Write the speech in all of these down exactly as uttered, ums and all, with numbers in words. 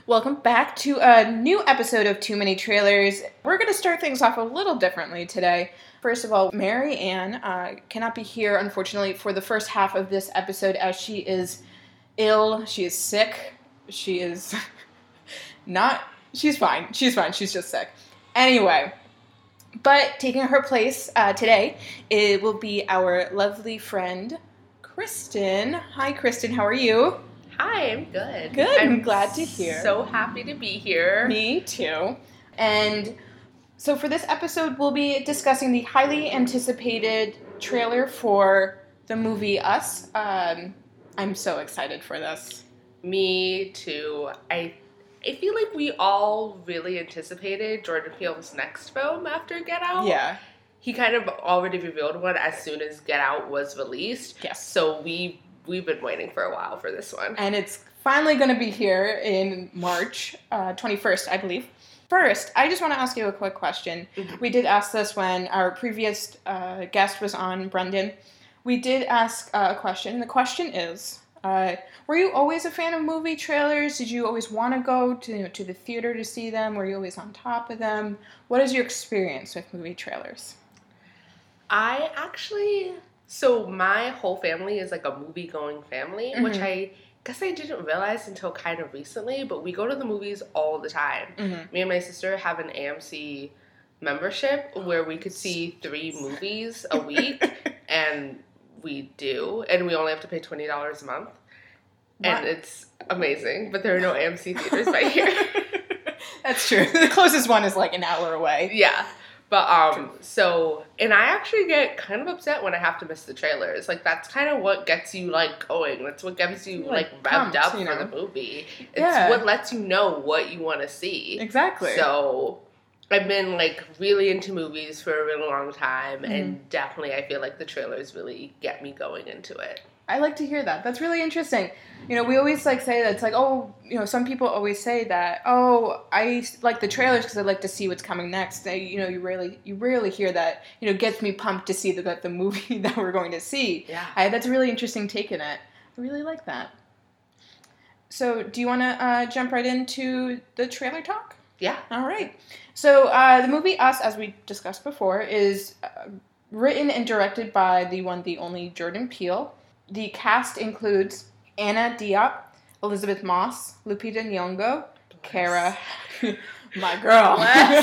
Welcome back to a new episode of Too Many Trailers. We're going to start things off a little differently today. First of all, Mary Ann uh, cannot be here, unfortunately, for the first half of this episode as she is ill. She is sick. She is not... She's fine. She's fine. She's just sick. Anyway, but taking her place uh, today, it will be our lovely friend, Kristen. Hi, Kristen. How are you? Hi, I'm good. Good. I'm, I'm glad to hear. So happy to be here. Me too. And so for this episode, we'll be discussing the highly anticipated trailer for the movie Us. Um, I'm so excited for this. Me too. I I feel like we all really anticipated Jordan Peele's next film after Get Out. Yeah. He kind of already revealed one as soon as Get Out was released. Yes. So we we've been waiting for a while for this one. And it's finally going to be here in March uh, twenty-first, I believe. First, I just want to ask you a quick question. Mm-hmm. We did ask this when our previous uh, guest was on, Brendan. We did ask uh, a question. The question is, uh, were you always a fan of movie trailers? Did you always want to go to, you know, to the theater to see them? Were you always on top of them? What is your experience with movie trailers? I actually... So my whole family is like a movie-going family, mm-hmm. which I guess I didn't realize until kind of recently, but we go to the movies all the time. Mm-hmm. Me and my sister have an A M C membership where we could see three movies a week, and we do, and we only have to pay twenty dollars a month. What? And it's amazing, but there are no A M C theaters by here. That's true. The closest one is like an hour away. Yeah. But, um, so, and I actually get kind of upset when I have to miss the trailers. Like, that's kind of what gets you, like, going. That's what gets you, like, like revved pumped, up you know? for the movie. It's yeah. what lets you know what you want to see. Exactly. So, I've been, like, really into movies for a really long time, mm-hmm. and definitely I feel like the trailers really get me going into it. I like to hear that. That's really interesting. You know, we always like say that it's like, oh, you know, some people always say that, oh, I like the trailers because I like to see what's coming next. I, you know, you rarely, you rarely hear that. You know, gets me pumped to see the the movie that we're going to see. Yeah, I, that's a really interesting take in it. I really like that. So, do you want to uh, jump right into the trailer talk? Yeah. All right. So, uh, the movie Us, as we discussed before, is uh, written and directed by the one, the only Jordan Peele. The cast includes Anna Diop, Elizabeth Moss, Lupita Nyong'o, Kara, my girl,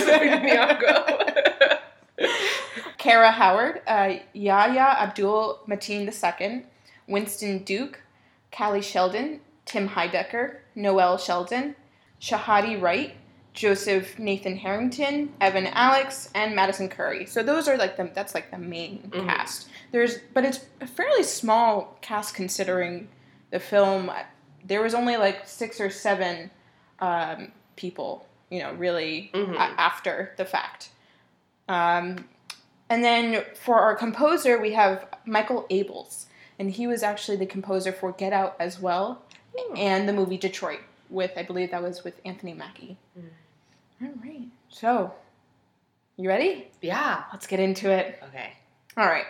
Nyong'o, Kara Howard, uh, Yahya Abdul Mateen the Second, Winston Duke, Callie Sheldon, Tim Heidecker, Noel Sheldon, Shahadi Wright, Joseph Nathan Harrington, Evan Alex, and Madison Curry. So those are like the that's like the main mm-hmm. cast. There's but it's a fairly small cast considering the film. There was only like six or seven um, people, you know, really mm-hmm. a- after the fact. Um, and then for our composer, we have Michael Abels, and he was actually the composer for Get Out as well, oh. and the movie Detroit with I believe that was with Anthony Mackie. Mm. All right. So, you ready? Yeah. Let's get into it. Okay. All right.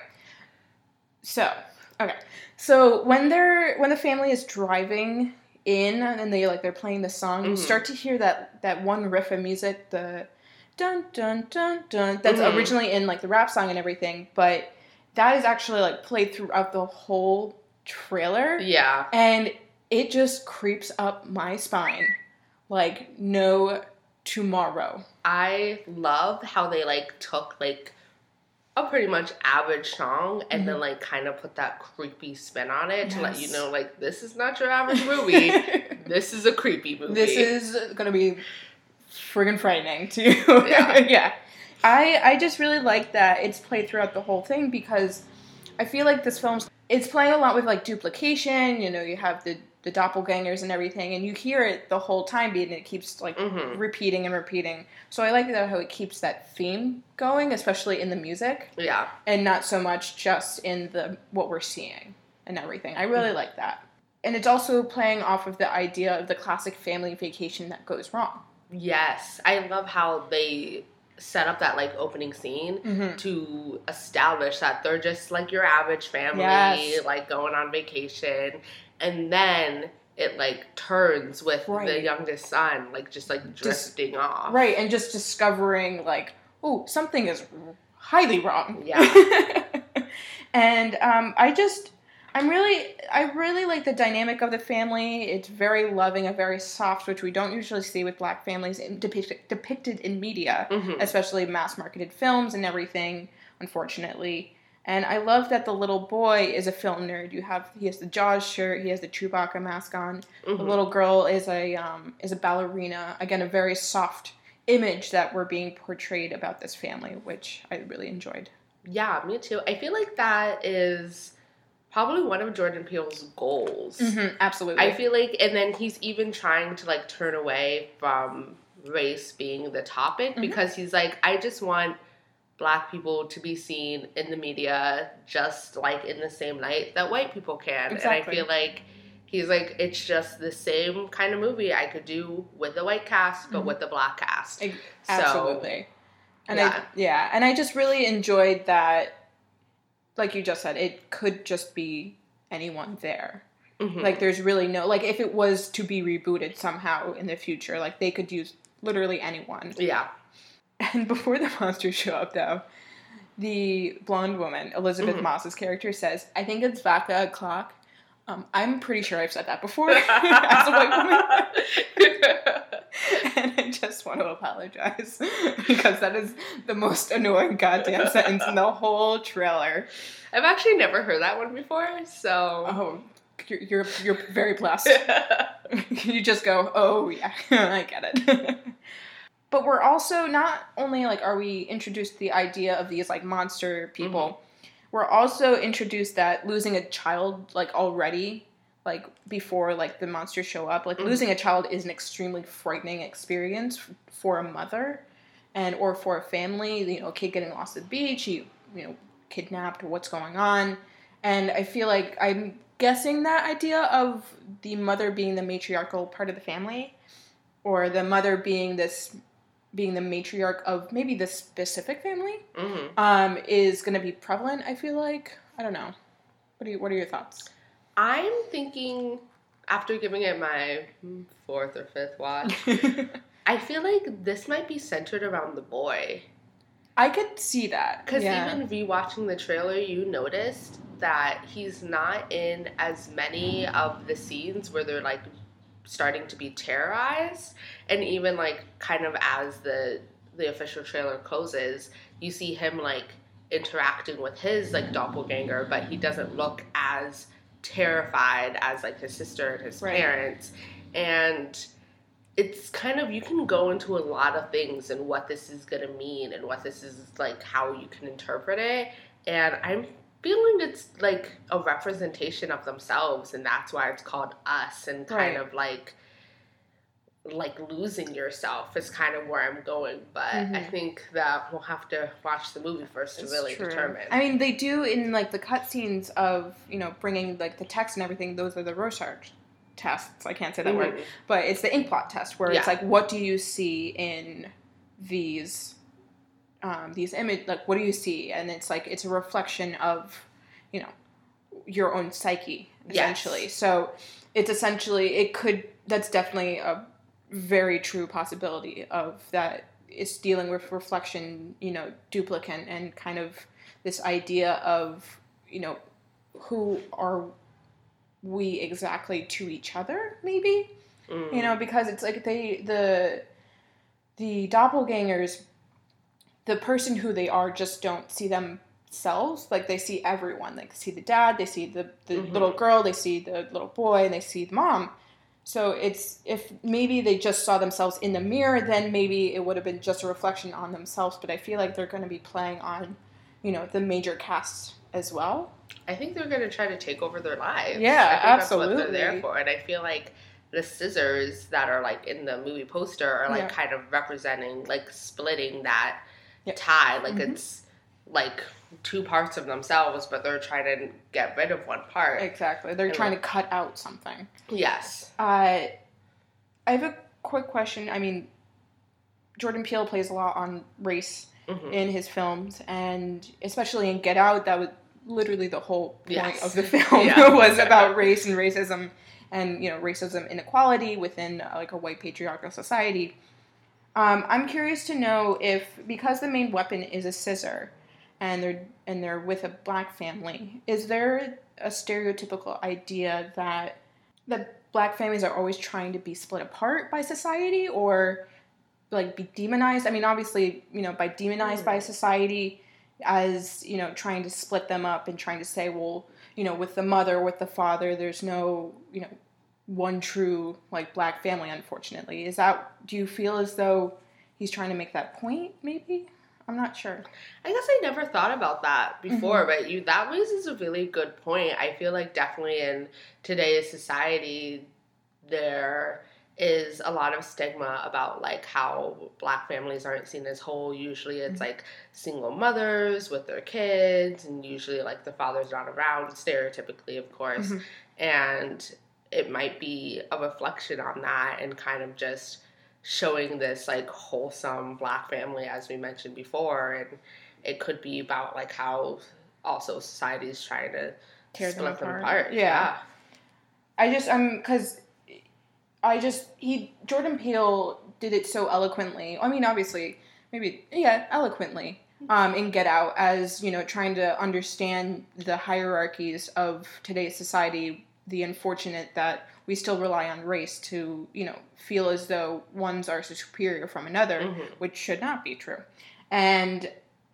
So, okay. So when they're when the family is driving in and they like they're playing the song, mm-hmm. you start to hear that that one riff of music, the dun dun dun dun. That's mm-hmm. originally in like the rap song and everything, but that is actually like played throughout the whole trailer. Yeah. And it just creeps up my spine like no tomorrow. I love how they like took like a pretty much average song and mm-hmm. then like kind of put that creepy spin on it yes. to let you know like this is not your average movie. This is a creepy movie. This is gonna be friggin' frightening to you. Yeah. yeah. I I just really like that it's played throughout the whole thing because I feel like this film's it's playing a lot with like duplication. You know, you have the the doppelgangers and everything, and you hear it the whole time, and it keeps like mm-hmm. repeating and repeating. So I like that how it keeps that theme going, especially in the music. Yeah, and not so much just in the what we're seeing and everything. I really mm-hmm. like that, and it's also playing off of the idea of the classic family vacation that goes wrong. Yes, I love how they set up that like opening scene mm-hmm. to establish that they're just like your average family, yes. like going on vacation. And then it like turns with right. the youngest son, like just like drifting just, off. Right, and just discovering like, oh, something is highly wrong. Yeah. And um, I just, I'm really, I really like the dynamic of the family. It's very loving and very soft, which we don't usually see with Black families depict, depicted in media, mm-hmm. especially mass-marketed films and everything, unfortunately. And I love that the little boy is a film nerd. You have he has the Jaws shirt, he has the Chewbacca mask on. Mm-hmm. The little girl is a um, is a ballerina. Again, a very soft image that we're being portrayed about this family, which I really enjoyed. Yeah, me too. I feel like that is probably one of Jordan Peele's goals. Mm-hmm, absolutely. I feel like, and then he's even trying to like turn away from race being the topic mm-hmm. because he's like, I just want Black people to be seen in the media just like in the same light that white people can. Exactly. And I feel like he's like, it's just the same kind of movie I could do with the white cast, but mm-hmm. with the Black cast. It, absolutely. So, and yeah. I, yeah. And I just really enjoyed that, like you just said, it could just be anyone there. Mm-hmm. Like there's really no, like if it was to be rebooted somehow in the future, like they could use literally anyone. Yeah. And before the monsters show up, though, the blonde woman, Elizabeth mm-hmm. Moss's character, says, I think it's vodka o'clock. Um, I'm pretty sure I've said that before as a white woman. And I just want to apologize because that is the most annoying goddamn sentence in the whole trailer. I've actually never heard that one before, so... Oh, you're you're, you're very blessed. You just go, oh, yeah, I get it. But we're also not only, like, are we introduced to the idea of these, like, monster people, mm-hmm. we're also introduced that losing a child, like, already, like, before, like, the monsters show up, like, mm-hmm. losing a child is an extremely frightening experience f- for a mother and, or for a family, you know, a kid getting lost at the beach, you, you know, kidnapped, or what's going on. And I feel like I'm guessing that idea of the mother being the matriarchal part of the family, or the mother being this... being the matriarch of maybe this specific family, mm-hmm. um, is going to be prevalent, I feel like. I don't know. What are you, what are your thoughts? I'm thinking, after giving it my fourth or fifth watch, I feel like this might be centered around the boy. I could see that. Because yeah. even rewatching the trailer, you noticed that he's not in as many of the scenes where they're, like, starting to be terrorized, and even like kind of as the the official trailer closes, you see him like interacting with his like doppelganger, but he doesn't look as terrified as like his sister and his right. parents. And it's kind of, you can go into a lot of things and what this is gonna mean and what this is like, how you can interpret it. And I'm feeling it's like a representation of themselves, and that's why it's called Us, and kind right. of like like losing yourself is kind of where I'm going. But mm-hmm. I think that we'll have to watch the movie first it's to really true. determine. I mean, they do in like the cutscenes of, you know, bringing like the text and everything. Those are the Rorschach tests. I can't say that mm-hmm. word, but it's the ink blot test where yeah. it's like, what do you see in these? Um, these image, like, what do you see? And it's like, it's a reflection of, you know, your own psyche, essentially. Yes. So it's essentially, it could, that's definitely a very true possibility of that it's dealing with reflection, you know, duplicate, and kind of this idea of, you know, who are we exactly to each other, maybe? Mm. You know, because it's like they, the, the doppelgangers, the person who they are just don't see themselves. Like, they see everyone. Like, they see the dad, they see the, the mm-hmm. little girl, they see the little boy, and they see the mom. So it's, if maybe they just saw themselves in the mirror, then maybe it would have been just a reflection on themselves. But I feel like they're going to be playing on, you know, the major cast as well. I think they're going to try to take over their lives. Yeah, I think absolutely. That's what they're there for. And I feel like the scissors that are, like, in the movie poster are, like, yeah. kind of representing, like, splitting that yep. tie. Like, mm-hmm. it's, like, two parts of themselves, but they're trying to get rid of one part. Exactly. They're and trying like, to cut out something. Yes. Uh, I have a quick question. I mean, Jordan Peele plays a lot on race mm-hmm. in his films, and especially in Get Out, that was, literally the whole point yes. of the film yeah. was about race and racism and, you know, racism inequality within uh, like a white patriarchal society. Um, I'm curious to know if, because the main weapon is a scissor and they're and they're with a black family, is there a stereotypical idea that that black families are always trying to be split apart by society or like be demonized? I mean, obviously, you know, by demonized mm. by society as, you know, trying to split them up and trying to say, well, you know, with the mother, with the father, there's no, you know, one true, like, black family, unfortunately. Is that, do you feel as though he's trying to make that point, maybe? I'm not sure. I guess I never thought about that before, mm-hmm. but you that raises a really good point. I feel like definitely in today's society, there is a lot of stigma about, like, how black families aren't seen as whole. Usually it's, mm-hmm. like, single mothers with their kids, and usually, like, the father's not around, stereotypically, of course. Mm-hmm. And it might be a reflection on that and kind of just showing this, like, wholesome black family, as we mentioned before. And it could be about, like, how also society is trying to tear split them apart. Them apart. Yeah. yeah. I just, um, because... I just, he, Jordan Peele did it so eloquently. I mean, obviously, maybe, yeah, eloquently, um, in Get Out as, you know, trying to understand the hierarchies of today's society, the unfortunate that we still rely on race to, you know, feel as though ones are superior from another, mm-hmm. which should not be true. And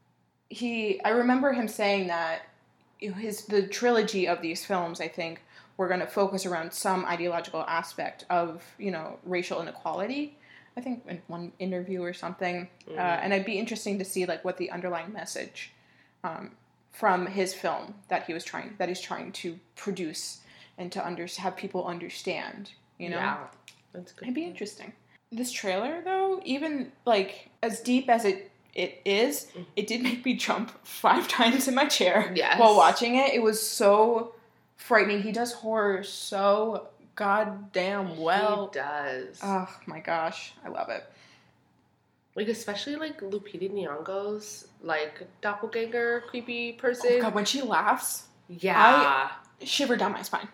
he, I remember him saying that his, the trilogy of these films, I think, we're going to focus around some ideological aspect of, you know, racial inequality, I think in one interview or something. Mm. Uh, and it'd be interesting to see, like, what the underlying message um, from his film that he was trying, that he's trying to produce and to under, have people understand, you know? Yeah, that's good. It'd be interesting. This trailer, though, even, like, as deep as it, it is, mm. it did make me jump five times in my chair yes. while watching it. It was so... frightening. He does horror so goddamn well. He does. Oh my gosh, I love it. Like, especially like Lupita Nyong'o's like doppelganger creepy person. Oh god, when she laughs, yeah, I shiver down my spine.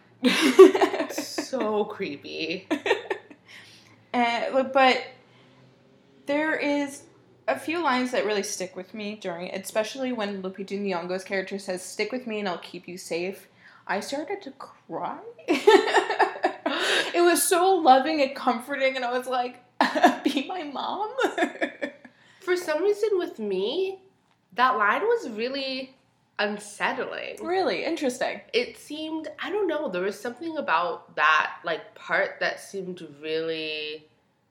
So creepy. And but there is a few lines that really stick with me during it, especially when Lupita Nyong'o's character says, "Stick with me and I'll keep you safe." I started to cry. It was so loving and comforting, and I was like, be my mom? For some reason with me, that line was really unsettling. Really? Interesting. It seemed, I don't know, there was something about that, like, part that seemed really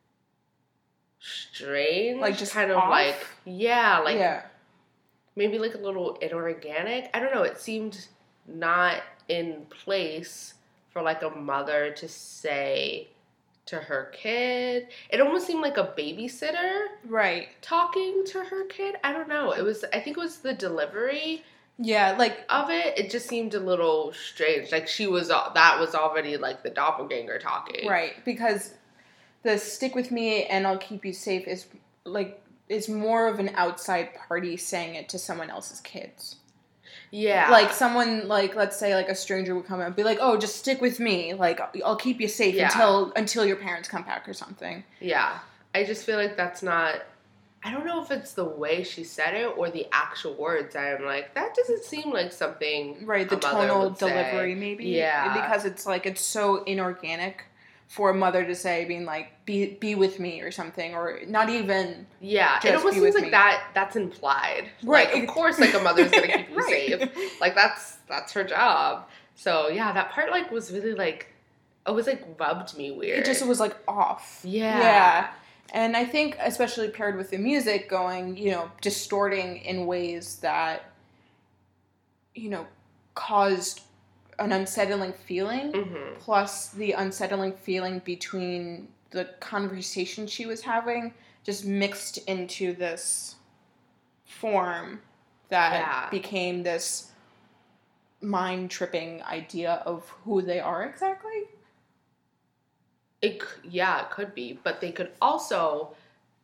strange. Like, just kind off? of like, yeah, like, yeah. maybe like a little inorganic. I don't know, it seemed not in place for, like, a mother to say to her kid. It almost seemed like a babysitter, right, talking to her kid. I don't know. It was, I think it was the delivery, yeah, like of it. It just seemed a little strange. Like, she was, that was already like the doppelganger talking, right? Because the "stick with me and I'll keep you safe" is like is more of an outside party saying it to someone else's kids. Yeah. Like, someone, like, let's say, like, a stranger would come and be like, oh, just stick with me. Like, I'll keep you safe yeah. until until your parents come back or something. Yeah. I just feel like that's not... I don't know if it's the way she said it or the actual words. I'm like, that doesn't seem like something Right, the tonal delivery, say. maybe. Yeah. Because it's, like, it's so inorganic for a mother to say, being like, be be with me or something, or not even yeah, it almost seems like me. that that's implied. Right. Like, of course, like, a mother's gonna keep you right. safe. Like, that's that's her job. So, yeah, that part, like, was really, like, it was, like, rubbed me weird. It just was, like, off. Yeah. Yeah. And I think, especially paired with the music going, you know, distorting in ways that, you know, caused an unsettling feeling, mm-hmm. plus the unsettling feeling between the conversation she was having, just mixed into this form that yeah. became this mind-tripping idea of who they are exactly. It, yeah, it could be. But they could also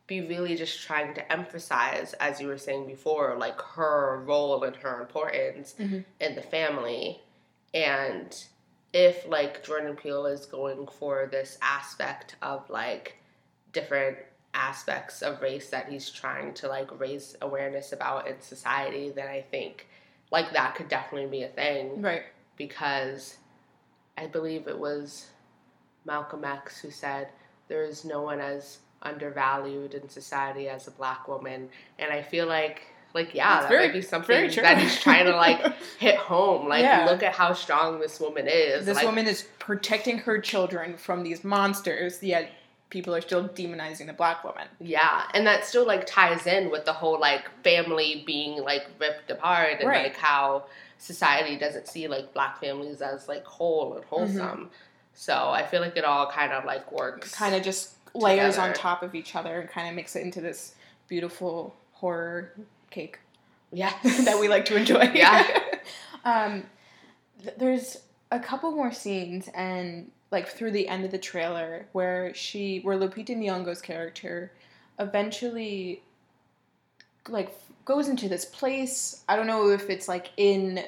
be really just trying to emphasize, as you were saying before, like her role and her importance mm-hmm. in the family. And if like Jordan Peele is going for this aspect of like different aspects of race that he's trying to like raise awareness about in society, then I think like that could definitely be a thing. Right. Because I believe it was Malcolm X who said there is no one as undervalued in society as a black woman. And I feel like like yeah, That's that very, might be something that he's trying to like hit home. Like yeah. look at how strong this woman is. This like, woman is protecting her children from these monsters, yet people are still demonizing the black woman. Yeah, and that still like ties in with the whole like family being like ripped apart and right. like how society doesn't see like black families as like whole and wholesome. Mm-hmm. So I feel like it all kind of like works. Kind of just layers together. On top of each other and kind of makes it into this beautiful horror cake. Yeah. that we like to enjoy. Yeah. um, th- there's a couple more scenes and like through the end of the trailer where she, where Lupita Nyong'o's character eventually like goes into this place. I don't know if it's like in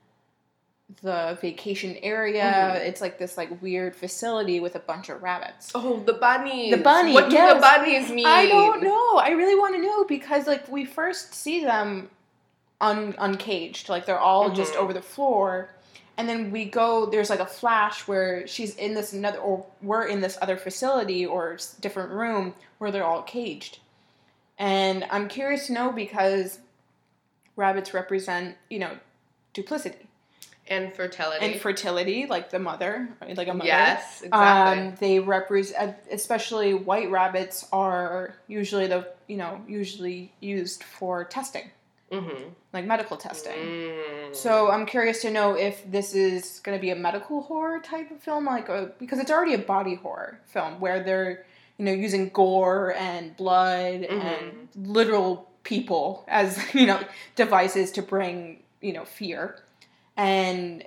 the vacation area. Mm-hmm. It's like this like weird facility with a bunch of rabbits. Oh, the bunnies. The bunnies. What do yes. the bunnies mean? I don't know. I really want to know because like we first see them un- uncaged. Like they're all mm-hmm. just over the floor. And then we go, there's like a flash where she's in this another, or we're in this other facility or different room where they're all caged. And I'm curious to know because rabbits represent, you know, duplicity. And fertility. And fertility, like the mother, like a mother. Yes, exactly. Um, they represent, especially white rabbits are usually the, you know, usually used for testing. Mm-hmm. Like medical testing. Mm. So I'm curious to know if this is going to be a medical horror type of film, like a, because it's already a body horror film where they're, you know, using gore and blood mm-hmm. and literal people as, you know, devices to bring, you know, fear. And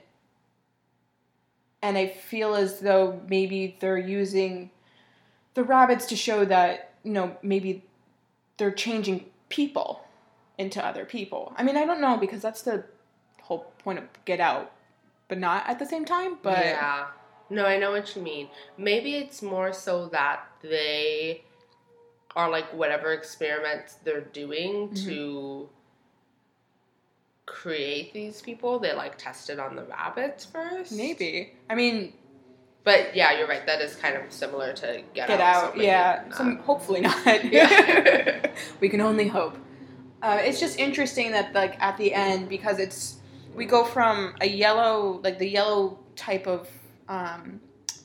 and I feel as though maybe they're using the rabbits to show that, you know, maybe they're changing people into other people. I mean, I don't know because that's the whole point of Get Out, but not at the same time. But yeah, no, I know what you mean. Maybe it's more so that they are like whatever experiments they're doing mm-hmm. to create these people, they like tested on the rabbits first. Maybe. I mean, but yeah, you're right. That is kind of similar to Get, Get Out. Out. So yeah. So hopefully not. Yeah. We can only hope. Uh, it's just interesting that like at the end because it's we go from a yellow like the yellow type of um,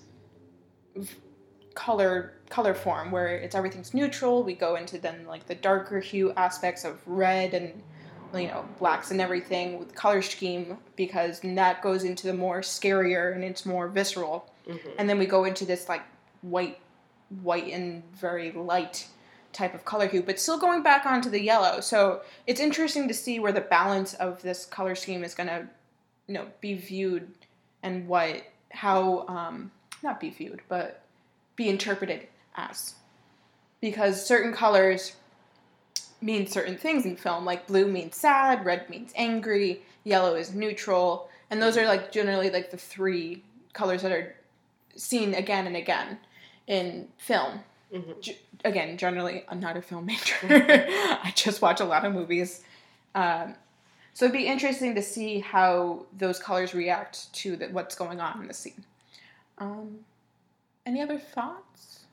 color color form where it's everything's neutral. We go into then like the darker hue aspects of red and you know, blacks and everything with color scheme because that goes into the more scarier and it's more visceral. Mm-hmm. And then we go into this like white, white and very light type of color hue, but still going back onto the yellow. So it's interesting to see where the balance of this color scheme is going to, you know, be viewed and what, how, um, not be viewed, but be interpreted as. Because certain colors mean certain things in film, like blue means sad, red means angry, yellow is neutral, and those are like generally like the three colors that are seen again and again in film. Mm-hmm. G- again, generally, I'm not a filmmaker. I just watch a lot of movies. Um, so it'd be interesting to see how those colors react to the, what's going on in the scene. Um, any other thoughts?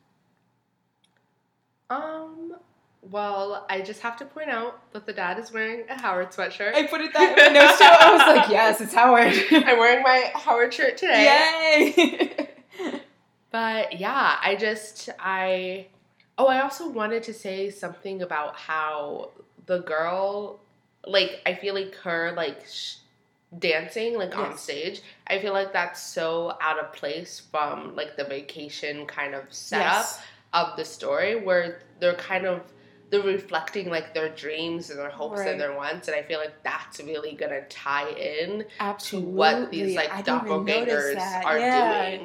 Um... Well, I just have to point out that the dad is wearing a Howard sweatshirt. I put it that in my notes too. I was like, yes, it's Howard. I'm wearing my Howard shirt today. Yay! But yeah, I just, I, oh, I also wanted to say something about how the girl, like, I feel like her, like, sh- dancing, like, yes. on stage, I feel like that's so out of place from, like, the vacation kind of setup yes. of the story where they're kind of, they're reflecting, like, their dreams and their hopes right. and their wants, and I feel like that's really gonna tie in Absolutely. to what these, like, I doppelgangers are yeah. doing.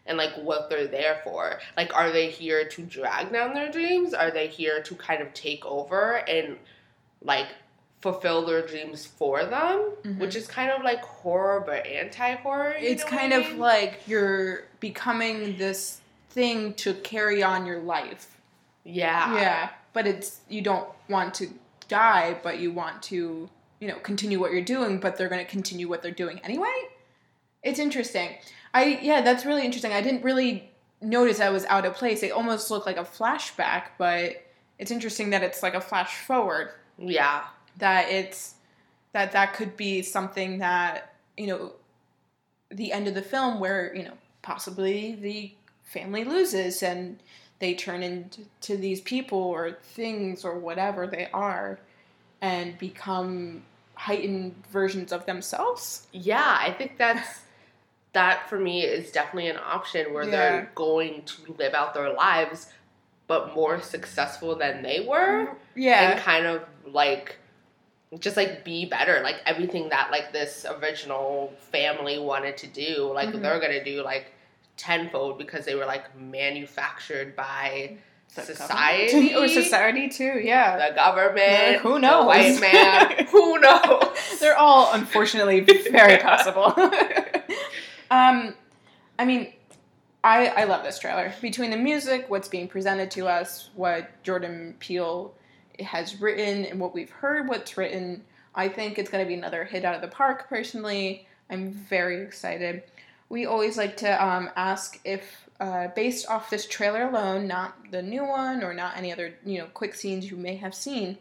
and like what they're there for. Like, are they here to drag down their dreams? Are they here to kind of take over and like fulfill their dreams for them? Mm-hmm. Which is kind of like horror but anti-horror. It's kind I mean? of like you're becoming this thing to carry on your life. Yeah. Yeah. But it's, you don't want to die, but you want to, you know, continue what you're doing, but they're going to continue what they're doing anyway. It's interesting. I, yeah, that's really interesting. I didn't really notice I was out of place. It almost looked like a flashback, but it's interesting that it's like a flash forward. Yeah. That it's, that that could be something that, you know, the end of the film where, you know, possibly the family loses and they turn into these people or things or whatever they are and become heightened versions of themselves. Yeah, I think that's, that for me is definitely an option where yeah. they're going to live out their lives, but more successful than they were. Yeah. And kind of like, just like be better. Like everything that like this original family wanted to do, like mm-hmm. they're going to do like tenfold because they were like manufactured by the society or society too. Yeah, the government. Yeah, who knows? The white man. Who knows? They're all unfortunately very possible. um, I mean, I I love this trailer. Between the music, what's being presented to us, what Jordan Peele has written, and what we've heard, what's written, I think it's going to be another hit out of the park. Personally, I'm very excited. We always like to um, ask if, uh, based off this trailer alone, not the new one or not any other, you know, quick scenes you may have seen,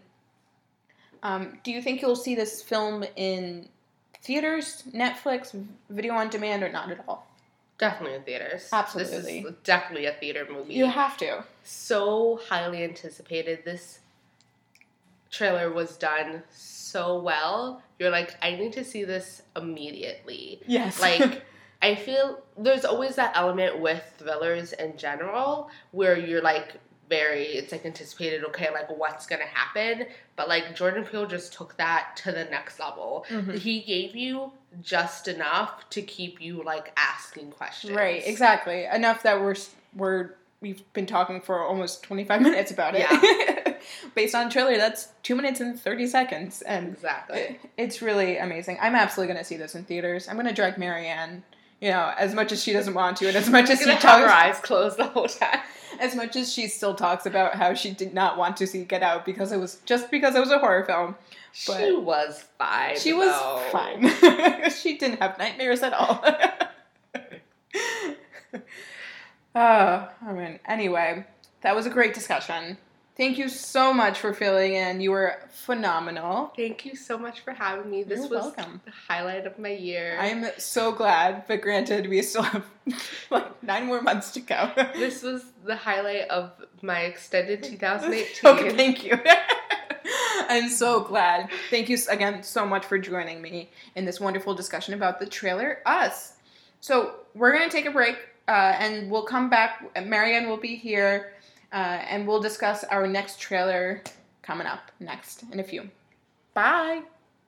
um, do you think you'll see this film in theaters, Netflix, video on demand, or not at all? Definitely in theaters. Absolutely. This is definitely a theater movie. You have to. So highly anticipated. This trailer was done so well. You're like, I need to see this immediately. Yes. Like... I feel there's always that element with thrillers in general where you're like very, it's like anticipated, okay, like what's going to happen? But like Jordan Peele just took that to the next level. Mm-hmm. He gave you just enough to keep you like asking questions. Right, exactly. Enough that we're, we're we've been talking for almost twenty-five minutes about it. Yeah. Based on a trailer, that's two minutes and thirty seconds. And exactly. It, it's really amazing. I'm absolutely going to see this in theaters. I'm going to drag Marianne. You know, as much as she doesn't want to, and as much as she talks, have her eyes closed the whole time. As much as she still talks about how she did not want to see Get Out because it was just because it was a horror film. But she was fine. She though. was fine. She didn't have nightmares at all. Oh, I mean, anyway, that was a great discussion. Thank you so much for filling in. You were phenomenal. Thank you so much for having me. This You're was welcome. The highlight of my year. I'm so glad, but granted, we still have like nine more months to go. This was the highlight of my extended two thousand eighteen. Okay, thank you. I'm so glad. Thank you again so much for joining me in this wonderful discussion about the trailer Us. So we're going to take a break, uh, and we'll come back. Marianne will be here. Uh, and we'll discuss our next trailer coming up next in a few. Bye!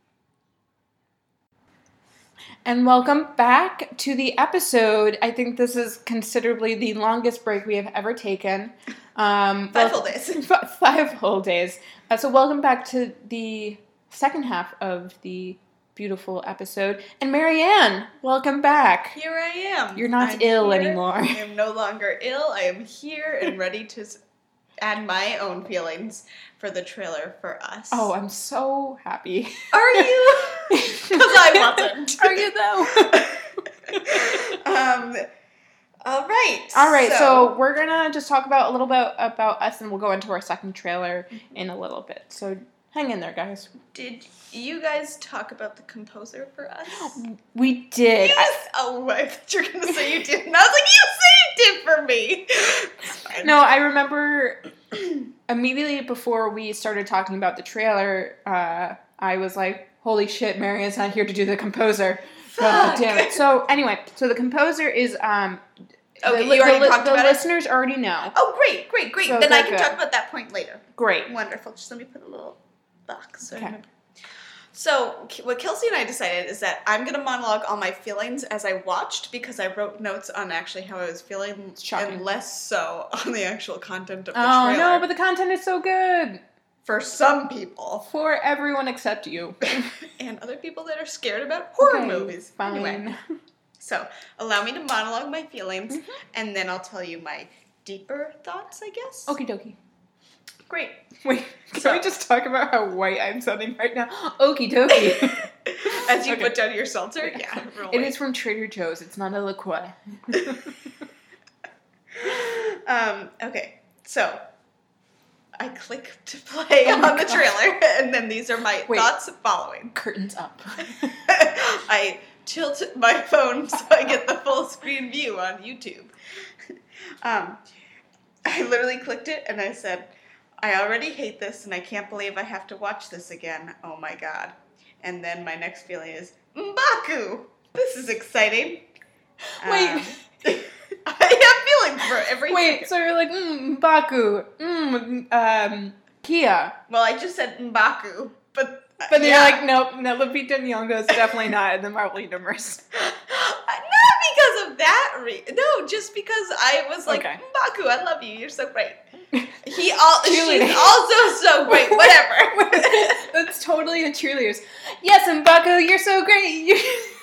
And welcome back to the episode. I think this is considerably the longest break we have ever taken. Um, five whole days. Five whole days. Uh, so welcome back to the second half of the beautiful episode. And Marianne, welcome back. Here I am. You're not I'm ill here. anymore. I am no longer ill. I am here and ready to add my own feelings for the trailer for Us. Oh, I'm so happy. Are you? Because I wasn't. Are you though? um. All right. All right. So, so we're gonna just talk about a little bit about Us, and we'll go into our second trailer in a little bit. So hang in there, guys. Did you guys talk about the composer for Us? We did. Yes. I, oh, I thought you were gonna say you didn't. I was like, you say you did for me. No, I remember immediately before we started talking about the trailer, uh, I was like, holy shit, Marianne's not here to do the composer. God damn it. So, anyway, so the composer is, um, okay, the, you already the, talked the about listeners it? already know. Oh, great, great, great. So then I can good. talk about that point later. Great. Wonderful. Just let me put a little box so okay. I remember. So, what Kelsey and I decided is that I'm going to monologue all my feelings as I watched because I wrote notes on actually how I was feeling Shocking. and less so on the actual content of the Oh, trailer. no, but the content is so good. For some people. For everyone except you. And other people that are scared about horror Okay, movies. Fine. Anyway, so allow me to monologue my feelings, Mm-hmm. and then I'll tell you my deeper thoughts, I guess. Okie dokie. Great. Wait, can So- we just talk about how white I'm sounding right now? Okie dokie. As you Okay. put down your seltzer? Yeah. real It white. is from Trader Joe's. It's not a LaCroix. Um, okay, so I click to play Oh on my the God. trailer, and then these are my Wait. thoughts following. Curtains up. I tilt my phone so I get the full screen view on YouTube. Um, I literally clicked it and I said, I already hate this and I can't believe I have to watch this again. Oh my god. And then my next feeling is, M'Baku! This is exciting. Wait. Um, I have feelings for every Wait, so you're like, mm, Baku, mm, um, Kia. Well, I just said M'Baku, but... But then yeah. you're like, nope, no, Lupita Nyong'o is definitely not in the Marvel Universe. Not because of that re- No, just because I was like, Okay. M'Baku, I love you, you're so great. He all Cheerleading. She's also so great, whatever. That's totally a cheerleaders. Yes, M'Baku, you're so great. You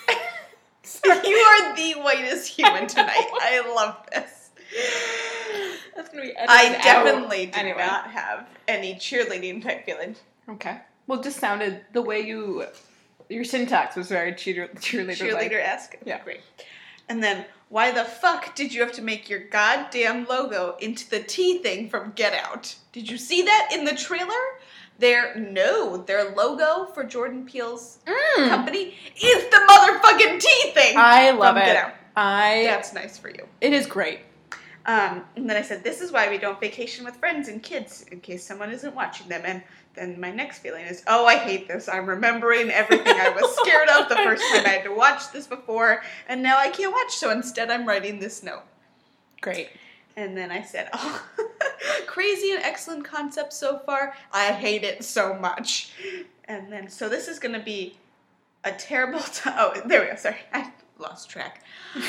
You are the whitest human tonight. I love this. That's gonna be edited I out. definitely did Anyway. not have any cheerleading type feelings. Okay. Well, it just sounded the way you, your syntax was very cheer, cheerleader. Cheerleader-esque? Yeah. Great. And then, why the fuck did you have to make your goddamn logo into the T thing from Get Out? Did you see that in the trailer? Their, no, their logo for Jordan Peele's Mm. company is the motherfucking T thing I love from it. Get Out. I. That's nice for you. It is great. Um, and then I said, this is why we don't vacation with friends and kids, in case someone isn't watching them. And then my next feeling is, oh, I hate this. I'm remembering everything I was scared of the first time I had to watch this before, and now I can't watch, so instead I'm writing this note. Great. And then I said, oh, crazy and excellent concept so far. I hate it so much. And then, so this is going to be a terrible time. Oh, there we go. Sorry. I lost track.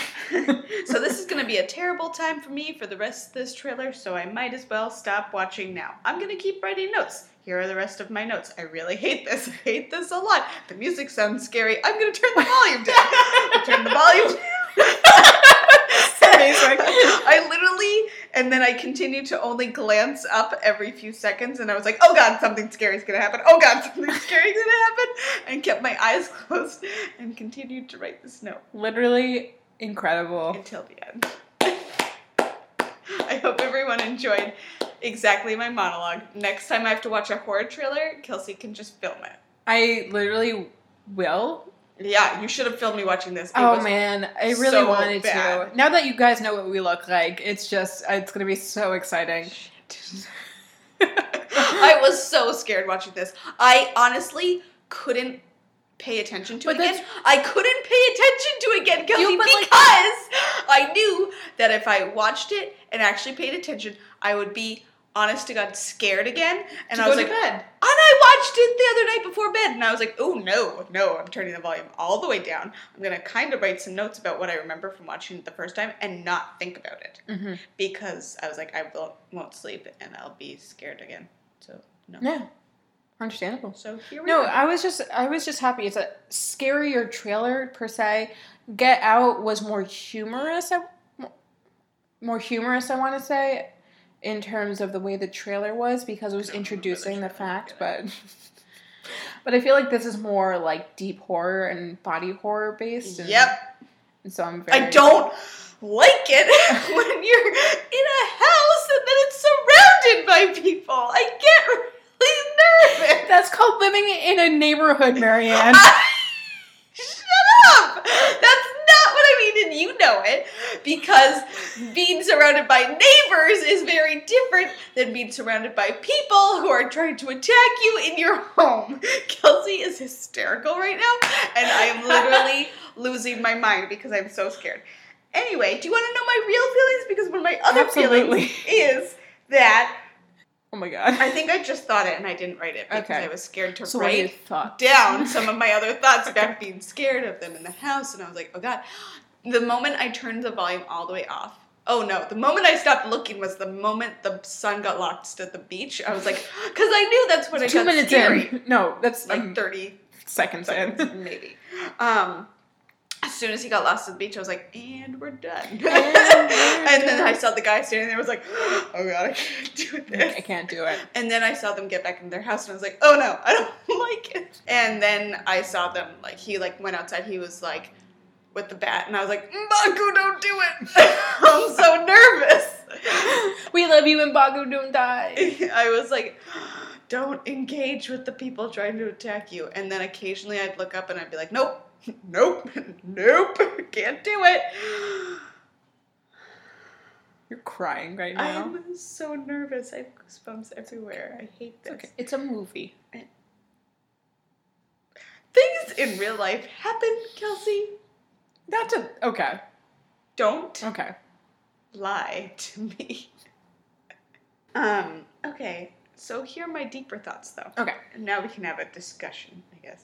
So this is going to be a terrible time for me for the rest of this trailer, so I might as well stop watching now. I'm going to keep writing notes. Here are the rest of my notes. I really hate this. I hate this a lot. The music sounds scary. I'm going to turn the volume down. Turn the volume down. Amazing. I literally, and then I continued to only glance up every few seconds, and I was like, oh god, something scary is going to happen. Oh god, something scary is going to happen. And kept my eyes closed and continued to write this note. Literally incredible. Until the end. I hope everyone enjoyed exactly my monologue. Next time I have to watch a horror trailer, Kelsey can just film it. I literally will. Yeah, you should have filmed me watching this. It Oh was man, I really so wanted bad. to. Now that you guys know what we look like, it's just, it's gonna be so exciting. I was so scared watching this. I honestly couldn't pay attention to But it again. that's- I couldn't pay attention to it again, Kelsey, You- but, like- because I knew that if I watched it and actually paid attention, I would be, honest to God, scared again. And To I go was to like, bed. and I watched it the other night before bed, and I was like, oh no, no, I'm turning the volume all the way down. I'm going to kind of write some notes about what I remember from watching it the first time and not think about it. Mm-hmm. Because I was like, I won't, won't sleep and I'll be scared again. So, no. Yeah, understandable. So here we No, are. I was just, I was just happy. It's a scarier trailer per se. Get Out was more humorous. I, more humorous, I want to say, in terms of the way the trailer was, because it was I don't introducing remember the the trailer, fact, but but I feel like this is more like deep horror and body horror based. And, Yep. and so I'm very. I don't like it when you're in a house and then it's surrounded by people. I get really nervous. That's called living in a neighborhood, Marianne. Shut up! That's not what I mean, and you know it, because being surrounded by neighbors is very different than being surrounded by people who are trying to attack you in your home. Kelsey is hysterical right now, and I am literally losing my mind because I'm so scared. Anyway, do you want to know my real feelings? Because one of my other Absolutely. feelings is that my god. I think I just thought it and I didn't write it because Okay. I was scared to So what are your write thoughts? down some of my other thoughts about being scared of them in the house. And I was like, oh god. The moment I turned the volume all the way off, oh no, the moment I stopped looking was the moment the sun got lost at the beach. I was like, because I knew that's when it Two got minutes scary. in. No, that's Like um, thirty seconds, seconds, in. maybe. Um, as soon as he got lost at the beach, I was like, and we're done. And, we're then done. I saw the guy standing there. I was like, oh god, I can't do this. I can't do it. And then I saw them get back in their house, and I was like, oh no, I don't like it. And then I saw them, like, he, like, went outside. He was, like, with the bat, and I was like, Mbaku, don't do it. I'm so nervous. We love you, and Mbaku, don't die. I was like, don't engage with the people trying to attack you. And then occasionally I'd look up and I'd be like, nope, nope, nope, can't do it. You're crying right now. I'm so nervous. I have goosebumps everywhere. I hate this. Okay, it's a movie. Things in real life happen, Kelsey. That's a okay. Don't Okay. lie to me. um, okay. So here are my deeper thoughts, though. Okay. And now we can have a discussion, I guess.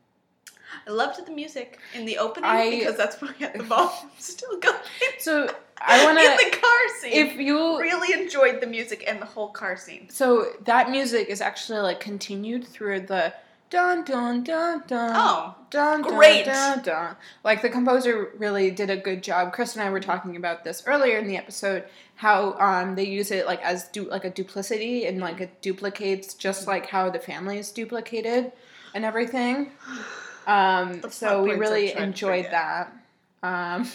I loved the music in the opening I- because that's when I had the volume still going. So I want In to. the car scene. If you really enjoyed the music and the whole car scene. so that music is actually like continued through the dun dun dun dun. Oh, Dun, great. Dun, dun, dun. Like, the composer really did a good job. Chris and I were talking about this earlier in the episode, how um, they use it, like, as du- like a duplicity, and, like, it duplicates just like how the family is duplicated and everything. Um, The so plot we points really I tried to enjoyed forget. that. Um,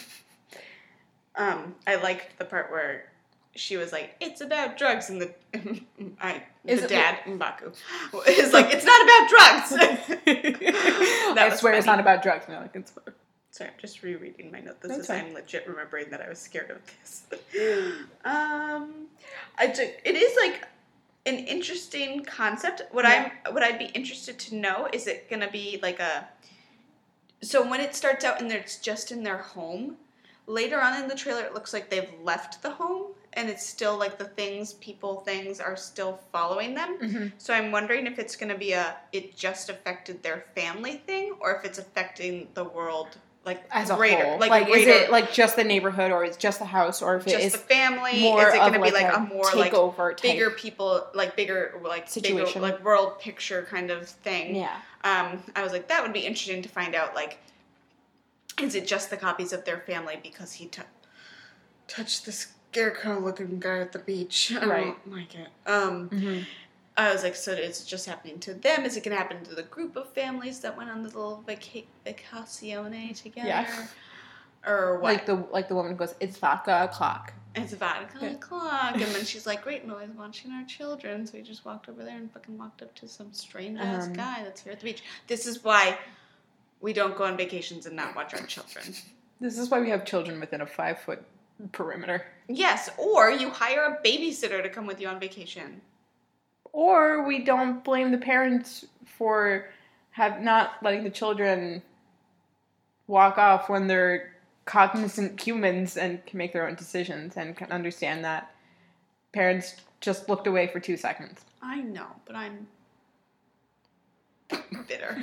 Um, I liked the part where she was like, "It's about drugs," and the I Is the it- dad Mbaku is like, "It's not about drugs." I was swear it's funny. not about drugs. No, like, it's Sorry, I'm just rereading my note. This That's is fine. I'm legit remembering that I was scared of this. um, I ju- it is like an interesting concept. What Yeah. I'm what I'd be interested to know is it gonna be like a so when it starts out and it's just in their home. Later on in the trailer, it looks like they've left the home, and it's still like the things, people, things are still following them. Mhm. So I'm wondering if it's going to be a it just affected their family thing, or if it's affecting the world like as a greater, whole. like, Like, greater, is it like just the neighborhood, or is it just the house, or if it just is the family? more Is it going to of be like like a a more like takeover type? bigger people, like bigger like Situation. bigger, like world picture kind of thing? Yeah. Um, I was like, that would be interesting to find out. Like, is it just the copies of their family because he t- touched the scarecrow-looking guy at the beach? I Right. don't like it. Um, Mm-hmm. I was like, so is it just happening to them? Is it going to happen to the group of families that went on the little vaca- vacacione together? Yeah. Or what? Like the like the woman who goes, it's vodka o'clock. It's about Yeah. o'clock. And then she's like, great, nobody's watching our children. So we just walked over there and fucking walked up to some strange-ass Um, guy that's here at the beach. This is why we don't go on vacations and not watch our children. This is why we have children within a five foot perimeter. Yes, or you hire a babysitter to come with you on vacation. Or we don't blame the parents for have not letting the children walk off when they're cognizant humans and can make their own decisions and can understand that parents just looked away for two seconds. I know, but I'm bitter.